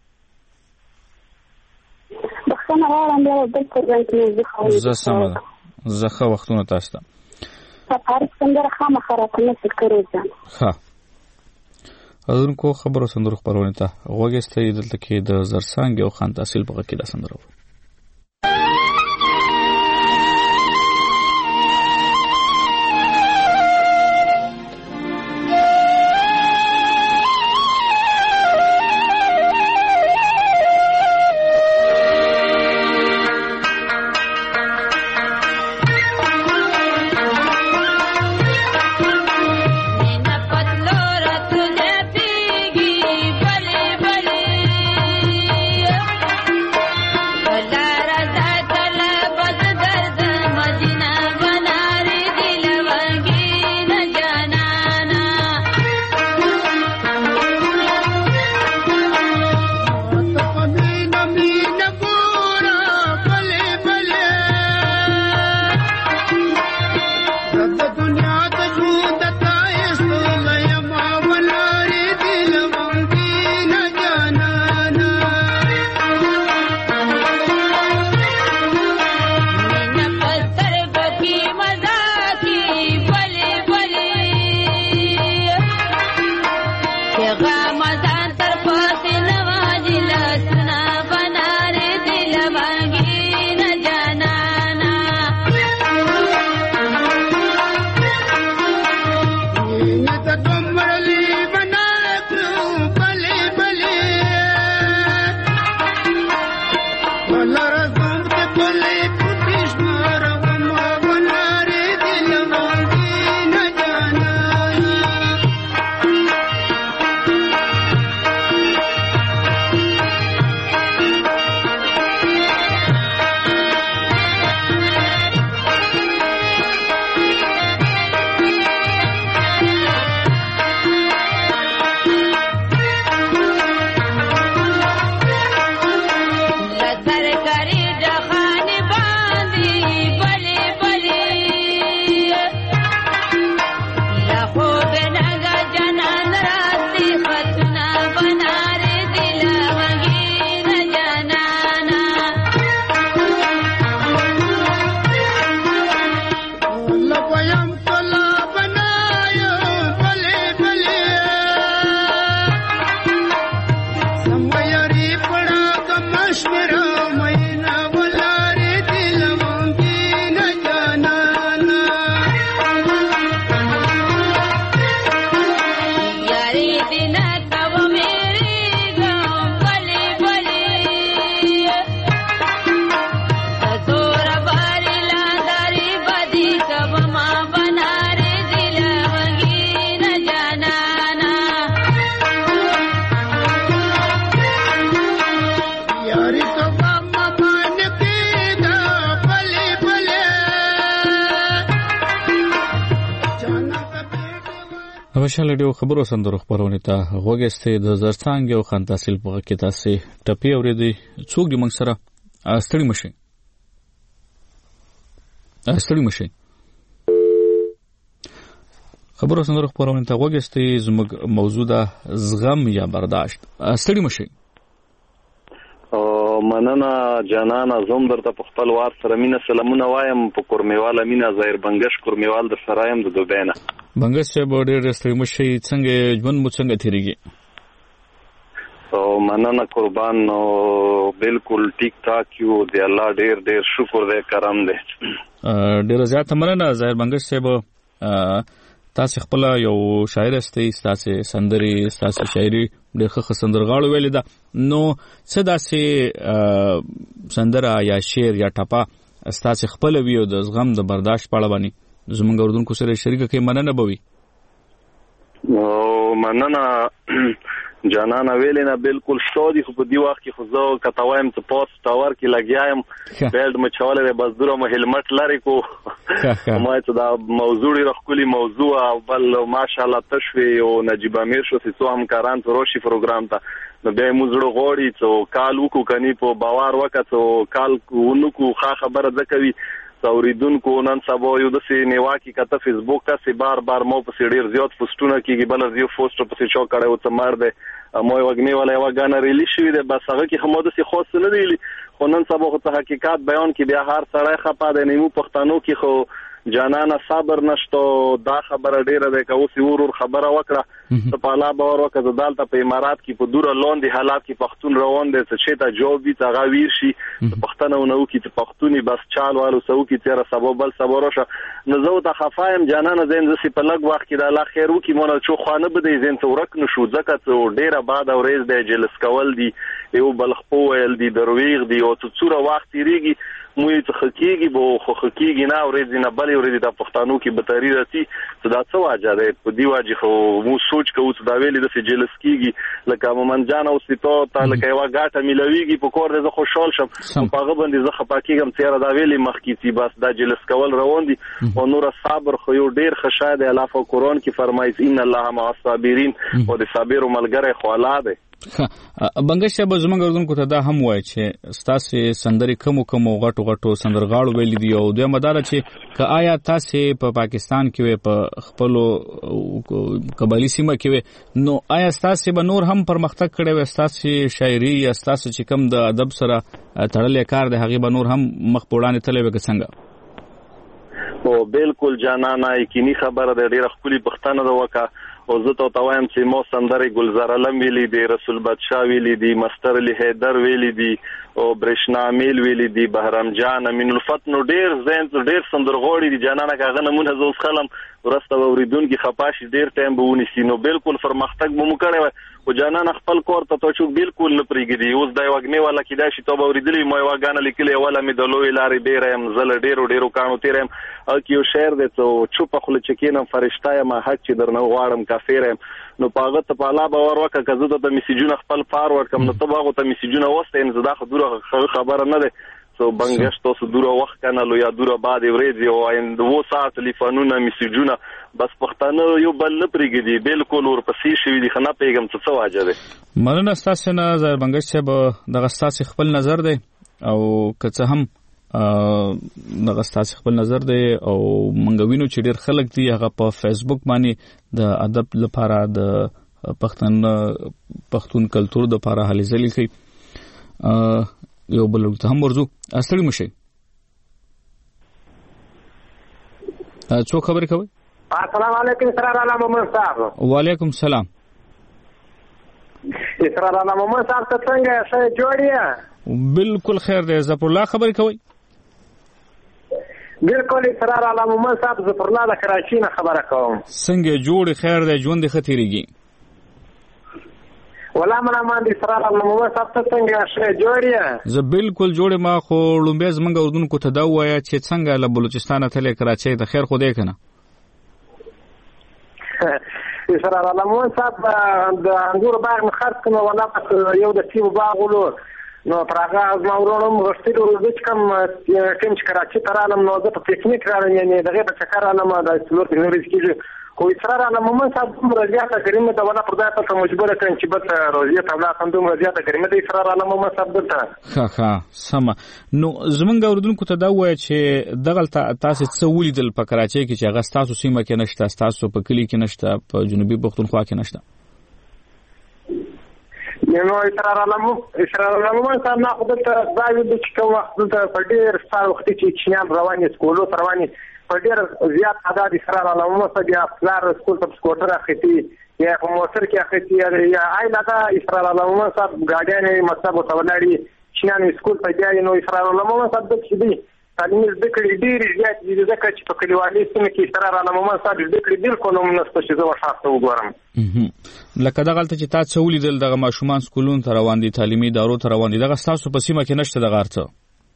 زه سمه ده زه ښه وختونه تاسو ته سفارت سندره خامخا راته نشي کړی ځان ښه اذن کو خبرو سندرو خبرونه ته غوږ استوي دلته کې د زرسانګ او خان تحصیل په کې دا سندره مشال ډیو خبرو سندرو خبرونه ته غوګسته د زرڅانګ او خان تحصیل په کې تاسو ټپی اوریدي څوک د موږ سره استړي مشي استړي مشي خبرو سندرو خبرونه ته غوګسته زموږ موضوع ده زغم یا برداشت. استړي مشي. مننه جانان زوم درته په خپل وار سره مینه سلامونه وایم په کورمیواله مینه ظاهر بنگش کورمیوال د سرایم د دوبینه بنگش چې بورډر رستری مشي څنګه ژوند مو څنګه تیریږي؟ او مننه قربان نو بالکل ټیک ټاک یو دی الله ډیر ډیر شکر دې کرم دې ډیر زیات مننه ظاهر بنگش صاحب. تاسو خپل یو شاعر استئ تاسو سندري تاسو شاعري ډېر ښه سندرغاړو ویل دا نو څه داسې سندره یا شعر یا ټپه تاسو خپل ویو د زغم د برداشت په اړه باندې زمونږ اردوونکو سره شریک کې مننه بوي. او مننه جانانا ویلې نه بالکل شودي خو په دی وخت کې خو زه کتاوایم ته پاس تاور کې لګیایم بیلډ مچواله به بس دوره مو هلمټ لري کو ما ته دا موضوع رخکلی موضوع او بل ماشاءالله تشوي او نجيب امیر شو سي څو همکاران ته روشي پروګرام ته نو به موږ غوړی څو کال وکړو کني په باور وکړو کال ونکو خا خبره ځکوي اوریدونکو نن سبا یو د سي نیواکی کته فیسبوک کا سي بار بار مو په سي ډیر زیات پوسټونه کیږي بل زیو پوسټ په سي چو کړه او ته مار ده مو وګنی ولا یو غانا ریلیز شوی ده بس هغه کې هم د سي خاص نه دی خو نن سبا خو ته حقیقت بیان کی بیا هر سړی خپه ده نیمو پښتنو کې خو جانانا صبر نشته دا خبره ډیره ده که اوس ورور خبره وکړه ته په لا باور وکړه دالته په امارات کې په دوره لاندې حالات کې پښتون روان دي چې ته جواب دي ته غویر شي پښتنه نو کې ته پښتوني بس چال والو سو کې تیر سبب بل سبب راشه نو زه ته خفایم جانانا زین زسي په لګ وخت کې د الله خیر وکي مونږ چو خوانه بده زین ته ورک نشو ځکه ته ډیره بعد اورېز د جلس کول دي یو بلخ پوهل دي درویغ دي او ته څوره وخت ریږي مو ته حقيقي بو خو حقيقي نه اورېز نه بل اورېز د پښتنو کې بتري راسي دا څه واجه ده په دی واجه خو مو سوچ کوو دا ویلې د جلس کیږي لکه مومن جان او سیتو ته لکه یو غاټه ملويږي په کور زه خوشحال شم په هغه باندې زه خپاکیږم چې دا ویلې مخکې چې بس دا جلس کول روان دي او نور صبر خو یو ډیر خشاده الله په قرآن کې فرمایي ان الله مع الصابرین او د صابر ملګری خو الله ده. بنگش صاحب زمونږ اردوونکو ته دا هم وایي چې ستاسو سندري کم کم غټو غټو سندرغاړو ویل دي او دوی مدار چې ک آیا تاسو په پاکستان کې وي په خپل قبایلی سیمه کې وي نو آیا تاسو به نور هم پرمختګ کړي وي تاسو شاعري یا تاسو چې کم د ادب سره تړلې کار د هغه به نور هم مخ پوړانه تلې وي څنګه؟ او بالکل جانانا یقیني خبره ده ډیره خپلې پښتنه ده وکا او زه ته توایم چې مو سندري گلزار علم ویلي دي رسول بادشاه ویلي دي مستر علي حیدر ویلي دي او برشنا میل ویلي دي بهرام جان امین الفتن ډیر زین ډیر سندرغوړي دي جانانا کاغه نمونه زوس خلم ورسته اوریدونکو خپاشي ډیر ټایم به ونی سي نو بالکل فرمختګ به مو کړی او جانانا خپل کور ته تو چې بالکل نه پریګدي اوس دای وګنی ولا کیدا شي ته اوریدلی مو واغانه لیکلې ولا می دلوې لارې بیرم زل ډیرو ډیرو کانو تیرم او کیو شعر دې ته چوپ خپل چکینم فرشتہ ما حق چې درنه غواړم کافرم نو پاغه ته په لا باور وکړه که زه د میسیجونه خپل فارورډ کوم نو ته باغه ته میسیجونه وسته ان زدا خبره خبره نه ده سو بنگش تاسو دوره وخت کنه لو یا دوره بعد ورېځي او ان دوه ساعت تلیفونونه میسیجونه بس پښتنه یو بل نه پریګدي بالکل ور پسې شوی دي خنه پیغام څه څه واجه ده. مننه تاسو نه زار بنگش صاحب دغه تاسو خپل نظر دی او که څه هم دغه تاسو خپل نظر دی او منګوینو چې ډیر خلک دی هغه په فیسبوک باندې د ادب لپاره د پښتون پښتون کلچر د لپاره هلي ځلې کوي یو بل ته هم ورزو اصلي مشي څو خبرې کوي؟ السلام علیکم سره رانا محمد صاحب. وعلیکم السلام. سره رانا محمد صاحب ته څنګه ښه جوړیه؟ بالکل خیر دی زپر الله خبرې کوي؟ بالکل سره رانا محمد صاحب زپر الله د کراچۍ نه خبره کوم. څنګه جوړ خیر دی ژوند خطرېږي؟ ولا منا باندې سره الله محمد صاحب ته څنګه ښه جوړیه؟ زه بالکل جوړ ما خو لومبه زمنګ اردوونکو ته دا وایا چې څنګه له بلوچستان ته له کراچۍ د خیر خو دې کنه سره الله محمد صاحب د انګور باغ مخرج کنه ولا یو د سیو باغ ولو نو پراغه از ما ورونم غشتلو د کوم کوم چې کراچۍ ته رالم نو زه په پکنیک راغلم یعنی دغه په چکر رالم د سلور تکنالوژي کې خو اصرار على مومن صاحب دومره زیاته کریمه ته ولا پر ځای ته مجبوره کړم چې بس روزیه ته ولاړم دومره زیاته کریمه ته اصرار على مومن صاحب دلته ښه ښه سمه نو زمونږ اوریدونکو ته دا وایي چې دغلته تاسو څه ولیدل په کراچۍ کې چې هغه ستاسو سیمه کې نشته ستاسو په کلي کې نشته په جنوبي پښتونخوا کې نشته نو اصرار على اصرار على مومن صاحب نه خو دلته ځای د چې کوم وخت دلته په ډېر ستار وخت چې چینیان رواني سکولو رواني په ډېر زیات تعداد اصرار على مومن صاحب یا پلار سکول ته سکوټر اخیتي یا په موټر کې اخیتي یا آیله دا اصرار على مومن صاحب ګاډیانې مکتب ته ولاړي چینیان سکول ته بیا نو اصرار على مومن صاحب د چې دی تعلیم زده کړې ډېرې زیات دي ځکه چې په کلیوالي سیمه کې اصرار على مومن صاحب زده کړې بالکل هم نشته چې زه ورشاته وګورم لکه دغلته چې تا څه ولیدل دغه ماشومان سکولونو ته روان دي تعلیمي ادارو ته روان دي دغه ستاسو په سیمه کې نشته دغه ارڅه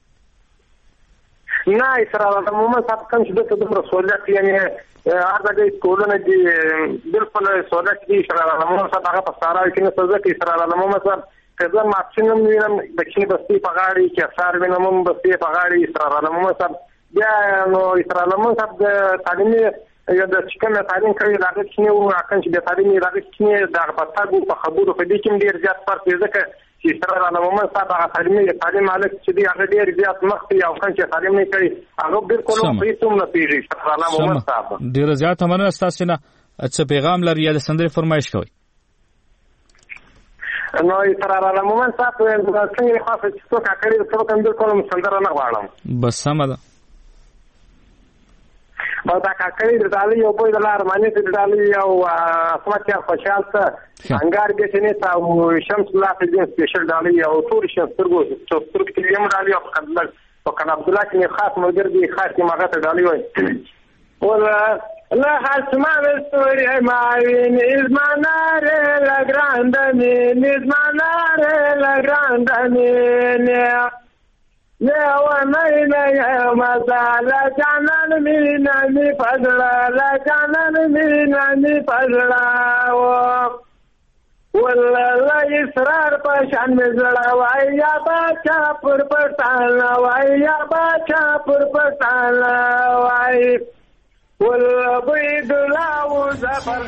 نه اصرار على مومن صاحب کوم چې دلته دومره سهولت یعنی هر ځای سکولونه دي بالکل سهولت دي اصرار على مومن صاحب هغه په ساراوي کې نه ځکه اصرار على مومن صاحب کله ماپشنم وینم د کینې بستي په غاړي کې افسر وینم هم بستي په غاړي اصرار على مومن صاحب بیا نو اصرار على مومن صاحب د تعلیمي یا د چکنه تعلیم کوي راغلی چې نو راکن چې د تعلیمي راغلی چې د پاتاګو په خبرو په دې کې ډیر زیات فرق دی ځکه چې اصرار على مومن صاحب هغه تعلیمي تعلیم مالک چې دی هغه ډیر زیات مخکې او څنګه چې تعلیم نه کوي هغه بالکل په هیڅ نه پیږي اصرار على مومن صاحب ډیر زیات مننه تاسو نه څه پیغام لري یا د سندرې فرمایش کوي نو اصرار على مومن صاحب څنګه خاصه چې څوک کړي څوک هم بالکل سندره نه غواړم بس سم ده او دا کاکړي د دالي یو په دلار باندې د دالي یو اسماعیل خوشحال څه انګار کې چې نه تا شمس الله په دې سپیشل دالي او ټول شمس ترګو څو ترک کې یم دالي او خدای او کله عبد الله کې خاص مدیر دی خاص کې ماغه ته دالي وای ولا لا حسمان السوري ما وين منار la grande min manار la grande min يا ومين يا مزال جانن من ني فضلا لا جانن من ني فضلا والله اسرار پشان مزړه وای یا بچا پر پټان وای یا بچا پر پټان وای والبيض لا وزفر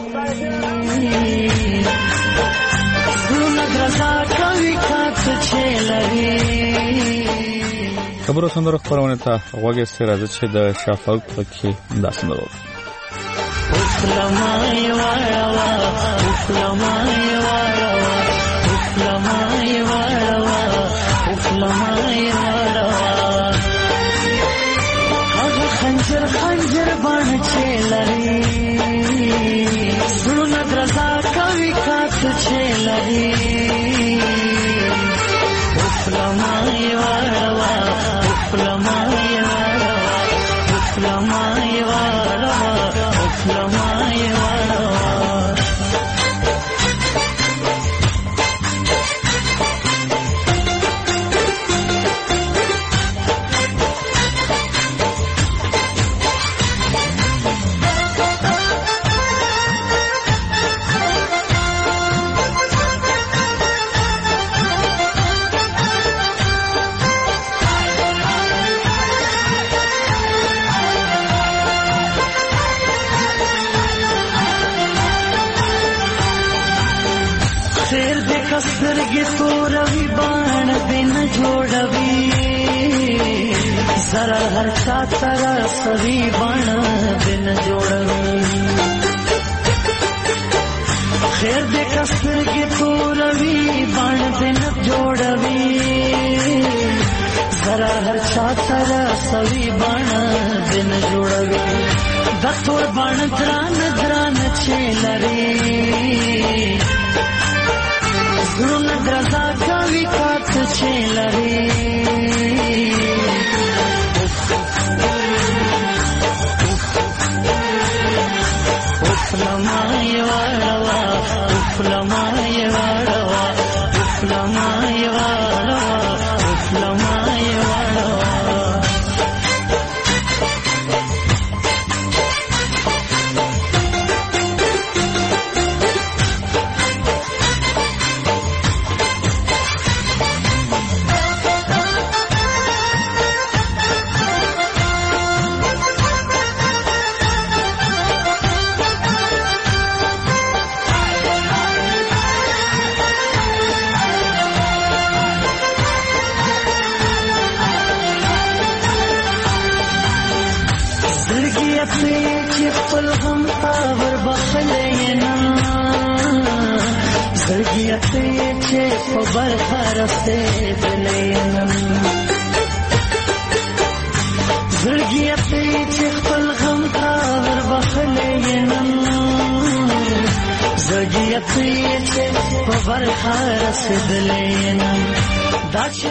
خبرو سندرو خبرونه ته غوږی سره راځي چې د شافعي پکې داسې نه وو اسلامي واړه اسلامي واړه اسلامي واړه اسلامي واړه هغه خنجر خنجر باندې چلري زړه درزا کوي کات چلري اسلامي واړه اسلامي واړه اسلامي واړه اسلامي واړه سترګې تورې باڼ دین جوړوي زرا هر چا تر سوي باڼ دین جوړوي خیر دې سترګې تورې باڼ دین جوړوي زرا هر چا تر سوي باڼ دین جوړوي د تور باڼ دران دران چلري زړه درزا کوي کات چلري اسلامي واړه اسلامي واړه اسلامي واړه اسلامي واړه زړګي چې خپل غم اور بخلې نه زړګي چې په برخه رسېدلې نه زړګي چې خپل غم اور بخلې نه زړګي چې په برخه رسېدلې نه دا چې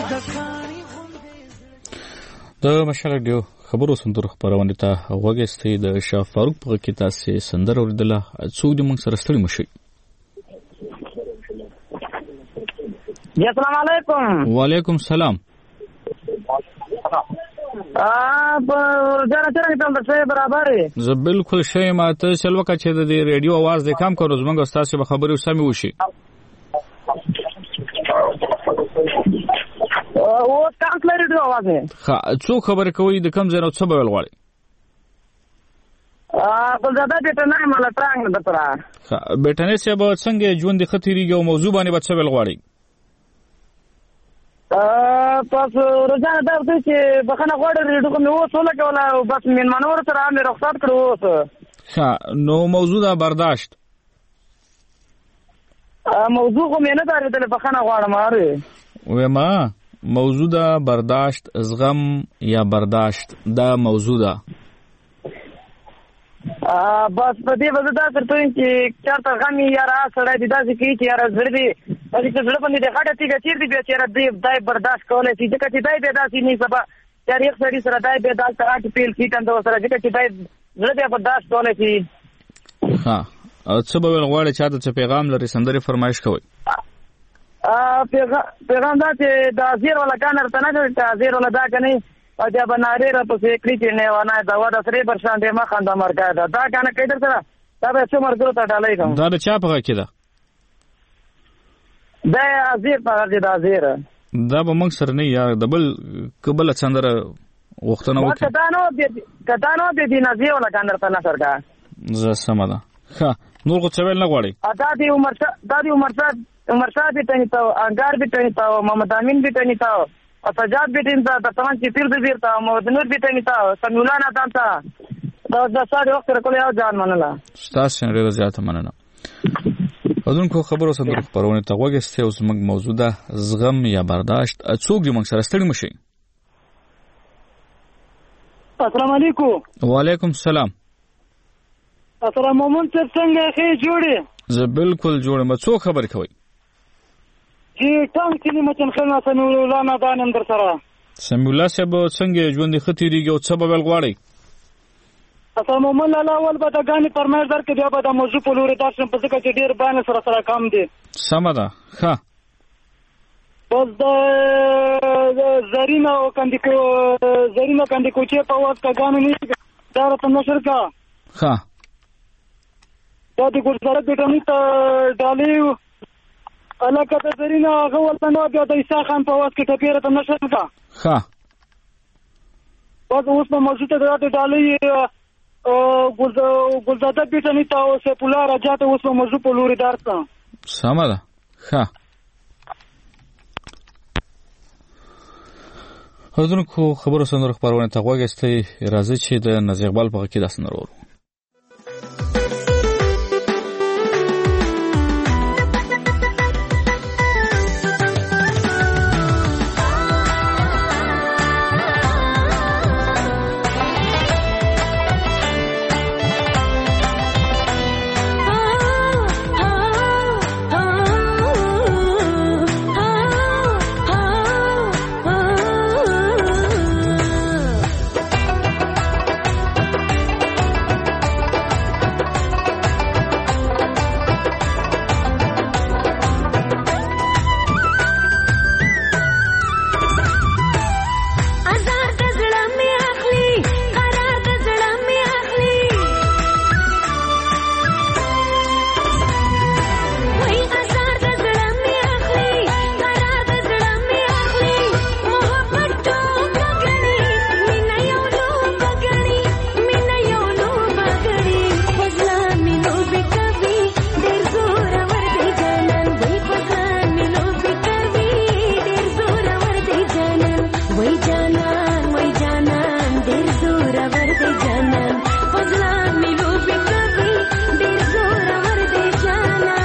د مشال ډیو خبرو سندرو خبرونه ته وګستې د شاه فاروق په کې تاسو سندر اوریدله څوک دې موږ سره ستړي مشي. السلام علیکم. وعلیکم السلام. ا په جره جره ته څه برابر زه بالکل شې ماته چلوکه چې د ریډیو आवाज د کم کړو زمونږ استاد به خبرو سمې وشي. او کام لري د आवाज نه ها څو خبر کوي د کم زنه څه به ول غواړي. ا په زړه دې ته نه مله ترنګ د ترا ها بیٹنه سه به څنګه ژوند د خطرېږي او موضوع باندې به څه ول غواړي. ا تاسو روزانه درته چې بخنه غوړې ریډو کوم و څه لګولا بس من منور سره امر رخصت کړو اوس. ها نو موضوع دا برداشت ا موضوع کوم نه درته بخنه غواړم اره و ما موضوع دا برداشت زغم یا برداشت دا موضوع دا ا بس په دې وجه دا ترته چې چارته غمي یا را سړی دي داسې کی چې را زړه دي چې زړه باندې د غټه تیګه چیر دي چې را دې دای برداشت کولای شي چې کته دای به داسې نه سبا چې یو سړی سره دای به دال ته اټ پیل کی کنده سره چې کته دای زړه دې برداشت کولای شي. ها او څه به ول غواړي چاته چې پیغام لري سندري فرمایش کوي. ا پیغام دا چې د ازیر ولا کانر ته نه چې ازیر ولا دا کني او دا بناره را په سیکلی چې نه ونه دا ودا سره برشان دې ما خنده مرګه دا دا کنه کیدر سره دا به څو مرګو ته ډالای کوم دا د چا په کې ده دا ازیر په هغه د ازیر دا به موږ سره نه یا دبل قبل څندره وختونه وکړه کدا نو دې کدا نو دې نازي ولا کانر ته نه سرګه زه سمدا ها نور کو څه ویل نه غواړي. دا دې عمر دا دې عمر عمر شاه بھی ٹنی تھا انگار بھی ٹنی تھا محمد امین بھی ٹنی تھا اور سجاد بھی ٹنی تھا تمام کی پیر بھی تھا محمد نور بھی ٹنی تھا سمیولا ناتان تھا دا سارے وخت رکول یو جان منلا استاد څنګه زیاته مننه. اذن کو خبرو صدر خبرونه ته وګسته اوس موږ موجوده زغم یا برداشت څوک دې موږ سره ستړي مشي. السلام علیکم. وعلیکم السلام. السلام مومن څنګه ښه جوړې زه بالکل جوړم څو خبر کوي چې ټانګ کلمه چې خلنا سمیولا نه دانم در سره سمیولا صاحب څنګه ژوند خطرېږي او څه به ول غواړي. السلام مومن لاله اول به د غاني فرمایش درکې بیا به د موضوع په لوري درشم په ځکه چې ډیر باندې سره سره کم دي. سم ده ها بس د زرینا او کندې کو زرینا کندې کوچې په وخت کې غاني نه دا راته نشر کا ها دا د ګورزاره د ټنی ته ډالې علاقه د زرینا هغه ولته نو بیا د عیسی خان په وخت کې ټپیره ته نشر کا ها بس اوس په موجوده د ډالې ګلزاده بیٹنی ته او سپولا راځه ته اوس په موضوع په لوري درته سم ده ها حضور کو خبرو سندر خبرونه ته وګستې راځي چې د نزیق بال په کې داس نرور جانان فضلان می لوبي کوي ډیر زور ور دی جانان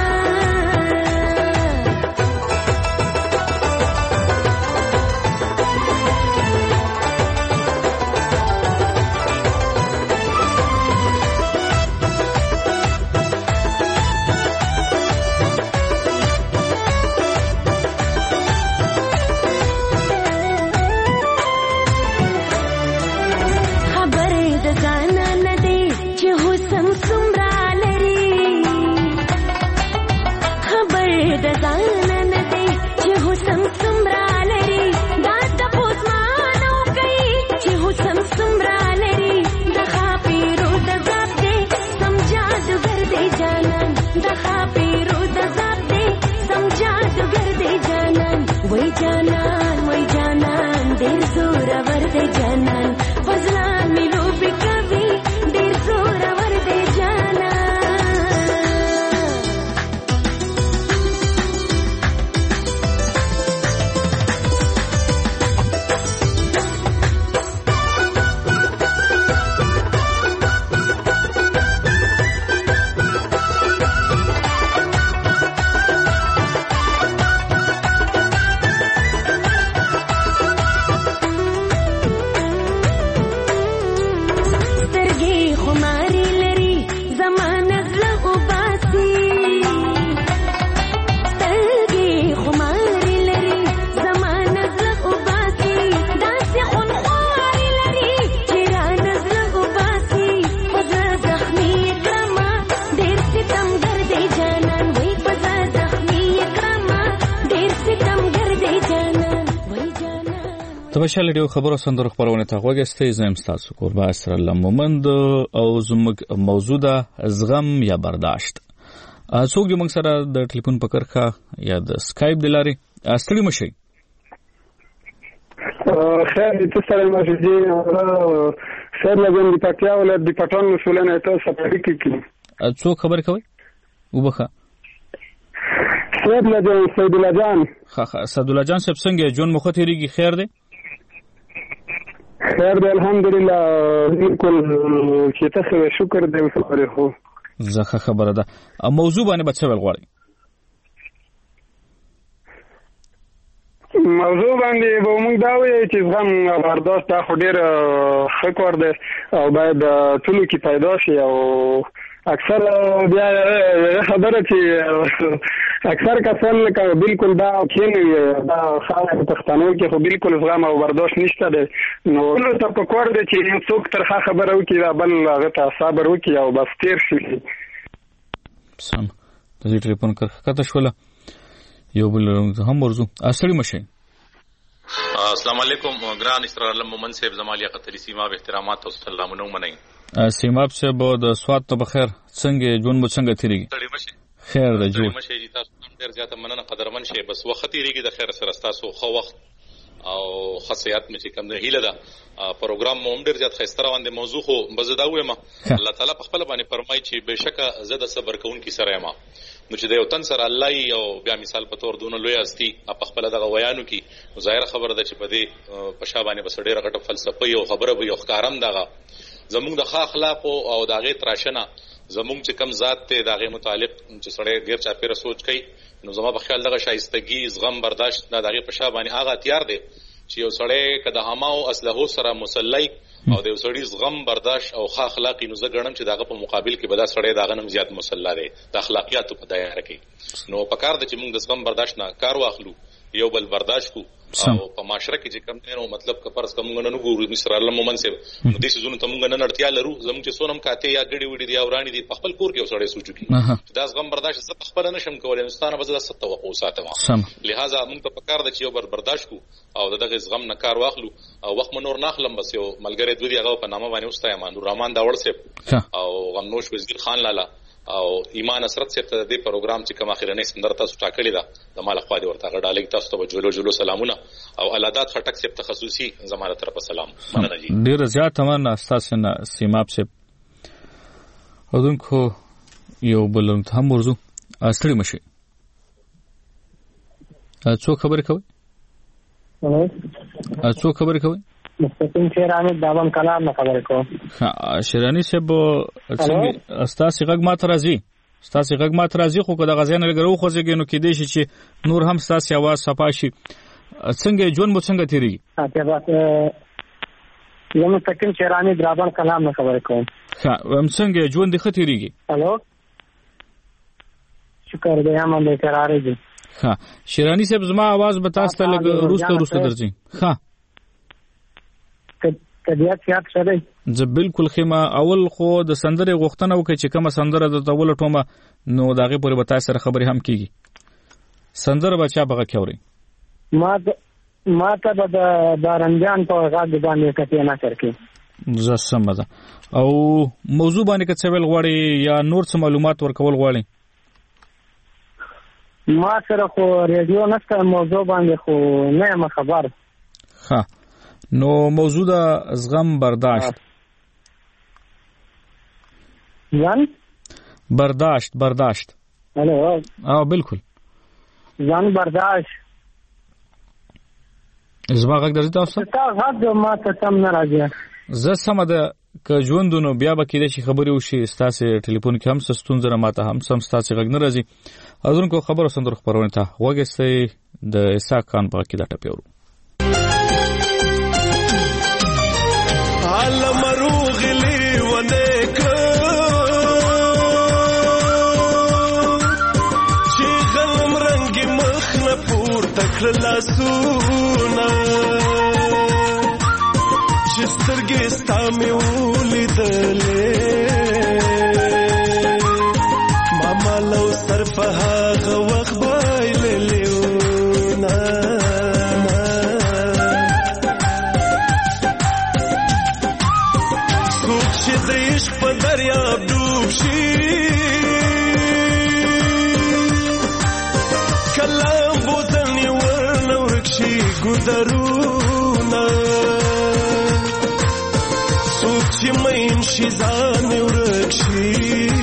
تبشال ډیو خبرو سندرو خبرونه ته وګستې زم تاسو قربا اسر الله مومند او زموږ موضوع ده زغم یا برداشت. څوک دې موږ سره د ټلیفون په کرخه یا د سکایپ د لارې ستړي مشي. خیر دې سره ماشي دې خیر لګون دې پټیا ول دې پټون مسولانه ته سپاری کیږي. څوک خبر کوي وبخه سید لجان سید لجان خا خا سید لجان سب څنګه جون مخ ته ریږي خیر دې خیر دې الحمدلله بالکل چې تاسو شکر دې وکړو خو زخه خبره ده. موضوع باندې بچو غواړي موضوع باندې به موږ دا وایو چې زغم برداشت دا خو ډېر ښه کار دی او باید ټولو کې پیدا شي او اکثر بیا خبره چې اکثر کسان لکه بالکل دا کینوي دا خلک پښتنو کې خو بالکل زغم او برداشت نشته دی نو نو ته په کار دی چې څوک ترخه خبره وکړي دا بل هغه ته صبر وکړي او بس تیر شي. سم د دې ټلیفون کرخه کته شوله یو بل هم ورزو اصلي مشه. السلام علیکم ګران اسرار الله مومن صاحب زمالیا قتلی سیما به احترامات او سلامونه منئ. سیماب صاحب د سواد ته بخیر څنګه جون مو څنګه تیریږي خیر د جوړ مشه دي تاسو ډیر زیاته مننه قدرمن شي بس وخت تیریږي د خیر سره تاسو خو وخت او خاصیت مې کوم نه هیله ده پروګرام مو ډیر زیات خستره باندې موضوع خو بزداوې ما الله تعالی په خپل باندې فرمایي چې بهشکه زده صبر کوونکی سره ما نو چې د یو تن سره الله او بیا مثال په تور دونه لوی استی په خپل دغه ویانو کې ظاهر خبره ده چې په دې په شابانه بس ډیره غټه فلسفه او خبره به یو ښکارم دغه زموږ د اخلاق او دغه تراشنه زموږ چې کم ذات ته دغه متعلق چې سړی غیر چا پیر سوچ کوي نو زما په خیال دغه شایستګي زغم برداشت نه دغه په شابانه هغه تیار دی چې یو سړی کده هماو اسلحو سره مسلح او د یو سړی زغم برداشت او ښه اخلاقی نو زه ګڼم چې دغه په مقابل کې بدا سړی دغه نم زیات مسلح دی د اخلاقیاتو په دایره کې نو په کار د چې موږ د زغم برداشت نه کار واخلو یو بل برداشت کو او په معاشره کې چې کم نه مطلب که فرض کوم نه ګورو مصر الله مومن صاحب نو د سيزونو ته موږ نه نړتیا لرو زموږ چې سونم کاته یا ګډي وډي دی اورانی دی په خپل کور کې وسړې سوچو کې دا زغم برداشت زه خپل نشم کولای انسان به زړه ست توقع ساتم لہذا موږ ته پکار د چې یو بر برداشت کو او دغه زغم نه کار واخلو او وخت منور ناخلم بس یو ملګری دوی هغه په نامه باندې واستای مانو رحمان داوړ صاحب او غمنوش وزیر خان لالا او ایمان اسرت صاحب ته د پروګرام چې کوم اخیرنۍ سندر تاسو ټاکلې ده د مال خو دې ورته غډالې تاسو ته جوړو جوړو سلامونه او علادات خټک صاحب تخصصي زماره طرف سلام مننه جی ډیر زیات من اساس نه سیماب صاحب اذن کو یو بلند هم ورزو اصلي مشي څو خبر کوي څو خبر کوي مستقیم شیرانی دابن کلام نه خبرې کوم. ها شیرانی صاحب څنګه ستاسو غږ ماته راځي؟ ستاسو غږ ماته راځي خو که د غزا نه لګرو خوځېږي نو کېدای شي چې نور هم ستاسو اواز صفا شي. څنګه ژوند مو څنګه تیریږي؟ اته بس یو مستقیم شیرانی دابن کلام نه خبرې کوم. ها هم څنګه ژوند ښه تیریږي؟ الو شکر دې هم دې قرار دي. ها شیرانی صاحب زما आवाज به تاسو ته لګ روسته روسته درځي. ها طبیعت یاد شوی زه بالکل خیمه اول خو د سندره غوښتنه وکړي چې کومه سندره د تول ټومه نو داغه پورې به تاسو سره خبرې هم کیږي. سندره بچا بغه کوري ما ما ته د بارنجان په غاګ باندې کته نه کړی زه سمه او موضوع باندې که څه ویل غواړي یا نور څه معلومات ورکول غواړي؟ ما سره خو ریډیو نشته موضوع باندې خو نه یم خبر. ها نو موضوع د زغم برداشت ځان برداشت برداشت الو اه بالکل ځان برداشت زما غږ درځي تاسو ته غږ ما ته سم نه راځي. زه سم ده که ژوندونو بیا به کېدای شي خبرې وشي ستاسو ټلیفون کې هم ستونزه ماته هم سم ستاسو غږ نه راځي. اذن کو خبرو سندرو خبرونه ته وګستې د اسحاق خان په کې دا ټپیورو عالم روغلی ونیک چې غلم رنگي مخ نه پور تکړه لاسونه چې سترګې ستا مې ولیدلې ماما لو سر په هغه وخت بایللې نه څوک چې د عشق په دریاب ډوب شي کلام بوتل نیول نه ورک شي ګودرونه څوک چې مین شي ځان ورک شي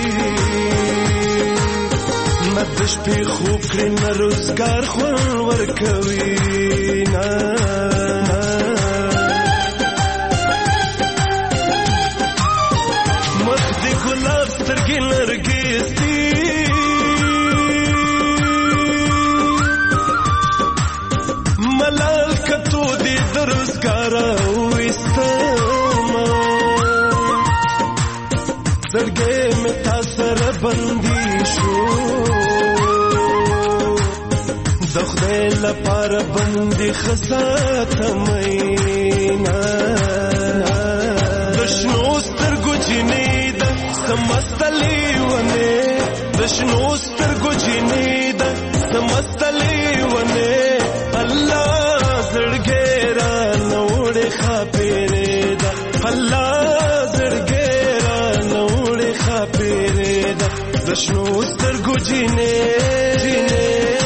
نه د شپې خوب کړي نه روزګار خوند ورکوي نه مخ د ګلاب سترګې نرګس دي ملال کتو دې د روزګار وستما زړګې مې تا سره بندي شو د خدای لپاره بندي خزاته مینا د شنو سترګو جنې د سمستلې ونه د شنو سترګو جنې د سمستلې ونه الله زړګې را نوړې خاپېرې ده الله زړګې را نوړې خاپېرې ده د شنو سترګو جنې جنې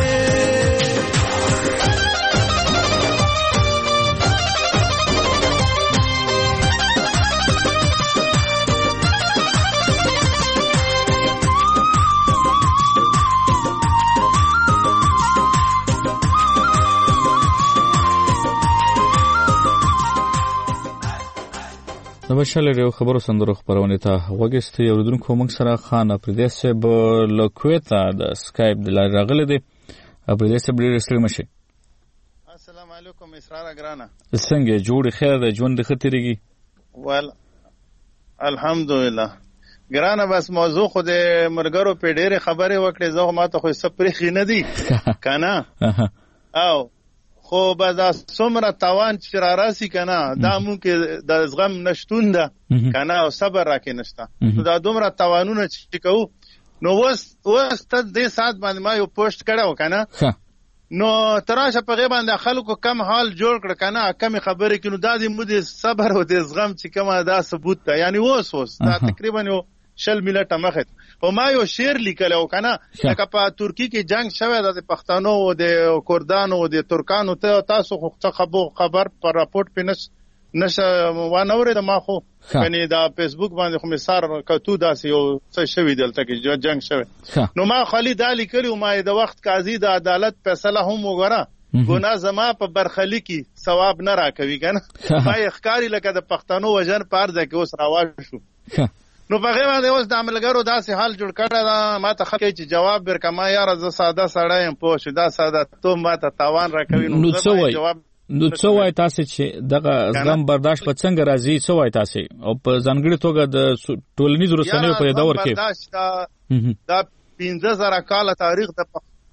د بشل ریو خبرو سندرو خبرونه ته وګستې اوریدونکو موږ سره خان اپریدیس به لکویتا د سکایپ د لارې راغله دي. اپریدیس به ډېر سلام شي. السلام علیکم اسرار اگرانا څنګه جوړ خیر د ژوند خطرېږي؟ ول الحمدلله ګرانا بس موضوع خو د مرګرو په ډېر خبره وکړې زه ما ته خو سپریخ نه دي کنه او خو به دا څومره تاوان چې را راسي کنه دا مونږ د زغم نشتون ده کنه او صبر راکې نشته نو دا دومره تاوانونه چې کوو نو وس وس ته دې سات باندې ما یو پوسټ کړو کنه نو تراشه په غیبه باندې خلکو کم حال جوړ کړ کنه کم خبره کینو دا دې مو دې صبر او دې زغم چې کومه دا ثبوت ده یعنی وس وس دا تقریبا یو شل ملت مخه او ما یو شعر لیکل او کنه لکه په ترکی کې جنگ شوه د پښتنو او د کردانو او د ترکانو ته تاسو خو خبر پر راپورټ پینس نشه وانه ما خو کني دا فیسبوک باندې خو مثال کتو داسې یو څه شوی دلته کې جنگ شوه نو ما خالي دالی کړو ما د وخت قاضي د عدالت فیصله هم وګوره ګناه زما په برخلی کې ثواب نه راکوي کنه ما ښکاری لکه د پښتنو وجن په ارزه کې اوس راوړ شو نو په غیر باندې اوس د عملګرو داسې حال جوړ کړی دا ما ته خلک چې جواب ورکما یاره زه ساده سړی یم پوه شو دا ساده تو ما ته تاوان راکوي نو څه وایي نو څه وایي تاسې چې دغه زغم برداشت په څنګه راځي څه وایي تاسې او په ځانګړې توګه د ټولنیزو رسنیو په دور کې دا پنځه زره کاله تاریخ د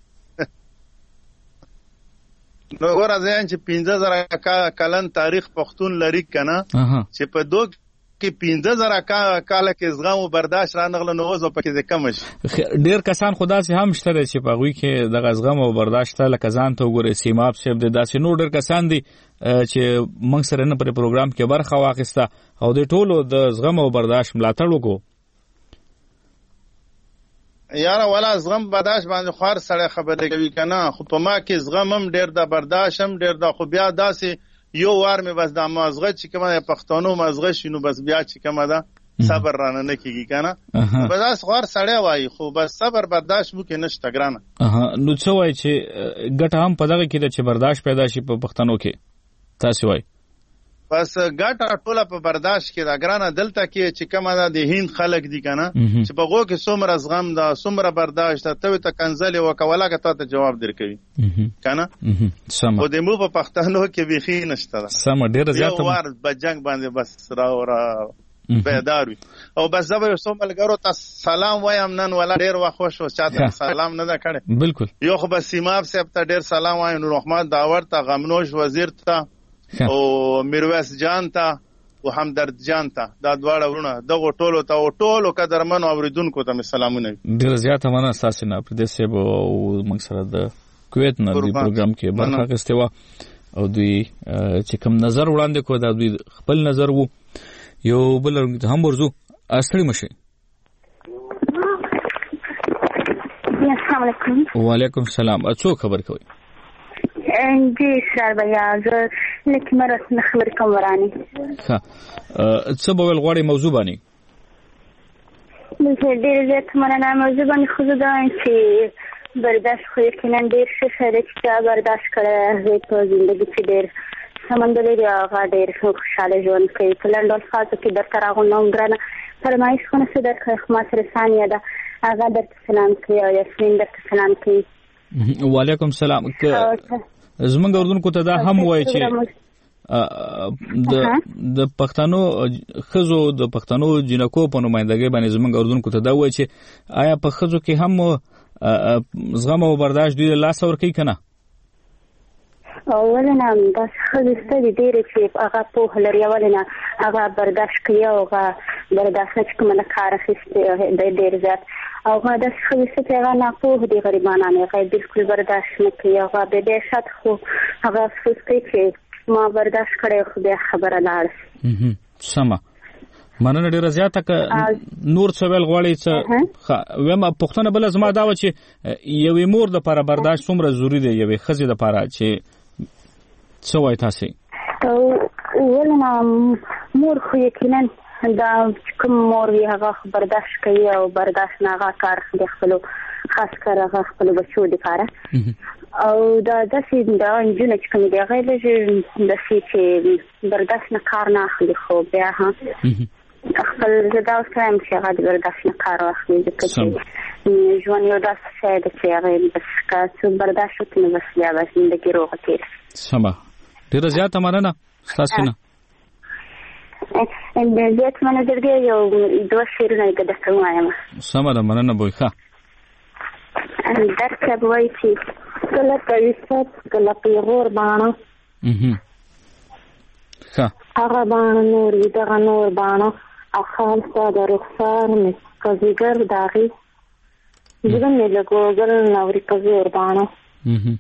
نو ورځ چې پنځه زره کلن تاریخ پښتون لري کنه چې په دوه کې پنځه زره کاله کې زغم او برداشت رانغله نو اوس په کې کم شي ډیر کسان خدا سي هم شته چې په غوي کې د زغم او برداشت لکه ځان ته وګوري سیماب صاحب د داسې نو ډیر کسان دي چې موږ سره نه پر پروګرام کې برخه واخیسته او د ټولو د زغم او برداشت ملاتړ وکړو یاره ولا زغم برداشت باندې خور سره خبرې کوي کنه خو په ما کې زغم هم ډیر د برداشت هم ډیر د خو بیا داسې یو وار مې بس د مازغه چې کومه پښتونو مازغه شینو بس بیا چې کومه ده صبر رانه نه کیږي کنه بس خور سړی وای خو بس صبر برداشت مو کې نشته ګرانه نو څه وای چې ګټه هم په دغه کې د چې برداشت پیدا شي په پښتنو کې تاسو وای بس ګټه ټوله په برداشت کې دا ګرانه دلته کې چې کومه ده د هند خلک دي کنه چې په غو کې څومره زغم ده څومره برداشت ته ته کنځلې وکولا که ته جواب درکوي کنه سم او د مو په پښتنو کې بيخي نشته سم ډیر زیات یو وار بجنګ باندې بس را ورا بیدار او بس زبر سومل ګرو ته سلام وایم نن ولا ډیر واخښ او چاته سلام نه دا کړي بالکل یو خو بس سیماب صاحب ته ډیر سلام وایم نور رحمان داور ته غمنوش وزیر ته او میرویس جان ته او همدرد جان ته دا دواړه ورونه دغه ټولو ته او ټولو قدرمن اوریدونکو ته سلامونه ډیر زیات مننه تاسو نه پر دې سبب او موږ سره د کویت نه دی پروګرام کې برخه اخیسته او دوی چې کوم نظر وړاندې کو دا دوی خپل نظر وو یو بل هم ورزو استړي مشه السلام علیکم وعلیکم السلام اڅو خبر کوي جی سر بیا زه لکه مرس نه خبر کوم ورانی ها څه به ول غوړی موضوع باندې مې ډېر زیات مننه موضوع باندې خو دا چې برداشت خو یقینا ډېر ښه سره چې برداشت کړی په ژوندۍ کې ډېر سمندر لري هغه ډېر خوشاله ژوند کوي په لنډول خاصه کې درته راغونډوم ګرانه فرمایش خو نه څه درکړی خو ما سره ثانیه ده هغه درته سلام کوي او یاسمین درته سلام کوي وعلیکم السلام زمونږ اردوونکو ته دا هم وایي چې د د پښتنو خزو د پښتنو جنکو په نمائندګۍ باندې زمونږ اردوونکو ته دا وایي چې آیا په خزو کې هم زغم او برداشت دوی لاس ورکوي که نه ولې نه دا ښځې شته دي ډېرې چې هغه پوهه لري ولې نه هغه برداشت کوي او هغه برداشت نه چې کومه نه کار اخیستی دی ډېر زیات او هغه داسې ښځې شته چې هغه ناپوه دي غریبانان هغه بلکل برداشت نه کوي هغه بې بیا شاته خو هغه افسوس کوي چې ما برداشت کړی خو بیا خبره لاړه سمه مننه ډیره زیاته که نور څه ویل غواړئ څه ویم پوښتنه بله زما دا وه چې یوې مور دپاره برداشت څومره ضروري دی یوې ښځې دپاره چې څه وایي تاسې ولې نه مور خو یقینا دا کوم مور وي هغه برداشت کوي او برداشت نه هغه کار د خپلو خاص کار هغه خپلو بچو دپاره او دا داسې دا نجونه چې کومې دي هغه لږ داسې چې برداشت نه کار نه اخلي خو بیا خپل زه دا اوس وایم چې هغه د برداشت نه کار واخلي ځکه چې ژوند یو داسې شی ده چې هغې بس که څوک برداشت وکړي نو بس بیا به زندګي روغه تېر سمه ډېره زیاته مننه ستاسو نه زیات مننه درګې یو دوه شعرونه یې که درته ووایم سمه ده مننه به وي ښه درد صاحب وایي چې کله کوي صد کله پیغور باڼه ښه هغه باڼه نور وي دغه نور باڼه اخال ستا د رخسار مې که ځیګر د هغې زړه مې له ګوګل نه وري په زور باڼه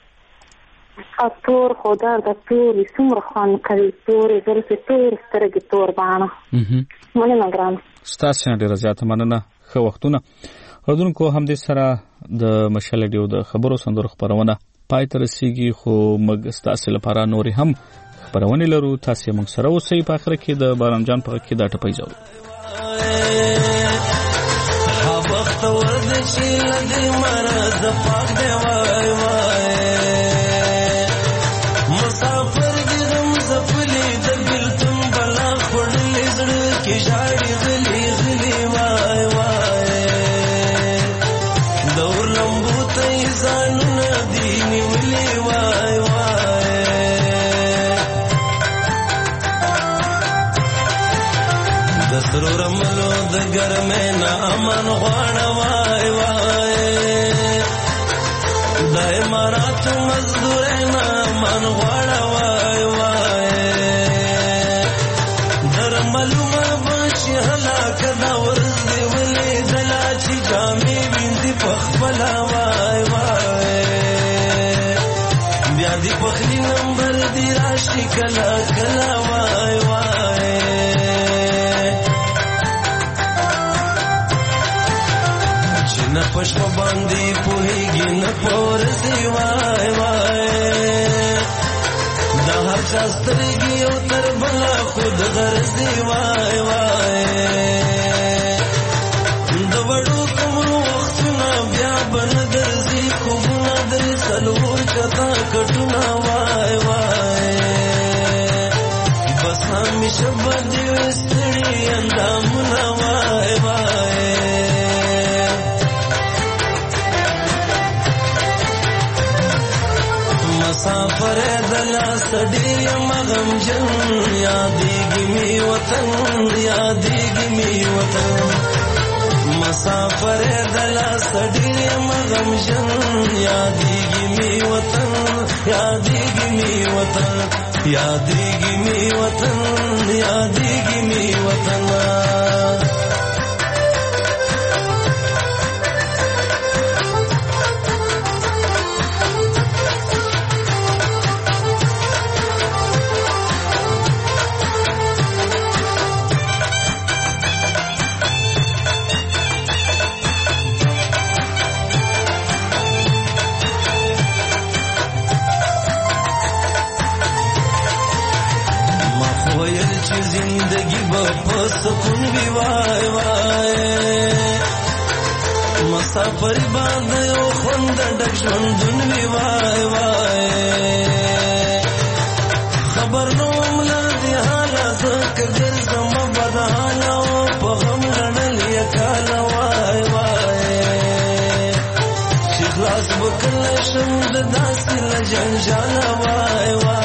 تور خو درده تورې څومره خوند کوي تورې زلفې تورې سترګې تور باڼه مننه ګرانه ستاسو نه ډېره زیاته مننه ښه وختونه اردوونکو همدې سره د مشعل ریډیو د خبرو سندرو خپرونه پای ته رسیږي خو موږ ستاسو لپاره نورې هم خپرونې لرو تاسو موږ سره اوسئ په آخره کې د باران جان په کې دا ټپۍ ځو ها بختور د چې لدې مرز پاک دی وای وای د ګرمه نه امن غواړه وای وای د امارات مزدور نه امن غواړه وای وای در معلومه بشي هلاک دا ورځ دی ولې دلا چې جامې وینځي په خپل وای وای بیا دی پخلی نمبر دی راشي کلا کلا وای وای چې نه پښو باندې پوهیږي نه پورځي وای وای دا هر چا سترګي او تر بلا خود غرضي وای وای د وړو کوم وختونه بیا بن درځي خوبونه در سلور چتا کټونه وای وای بس همیشه باندې وستړي اندامونه وای وای مسافر دلا سړي مغم جن یادېږي می وطن یادېږي می وطن مسافر دلا سړي مغم جن یادېږي می وطن یادېږي می وطن یادېږي می وطن یادېږي می وطن زندگی با سکون بھی وای وای مسافر باندې او خوند ډک ژوندون وی وای وای خبر نو مله دی حالات کګر زم بدحال او په غم لړل یکال وای وای چې خلاص وکړل شم د داسې لجنجال وای وای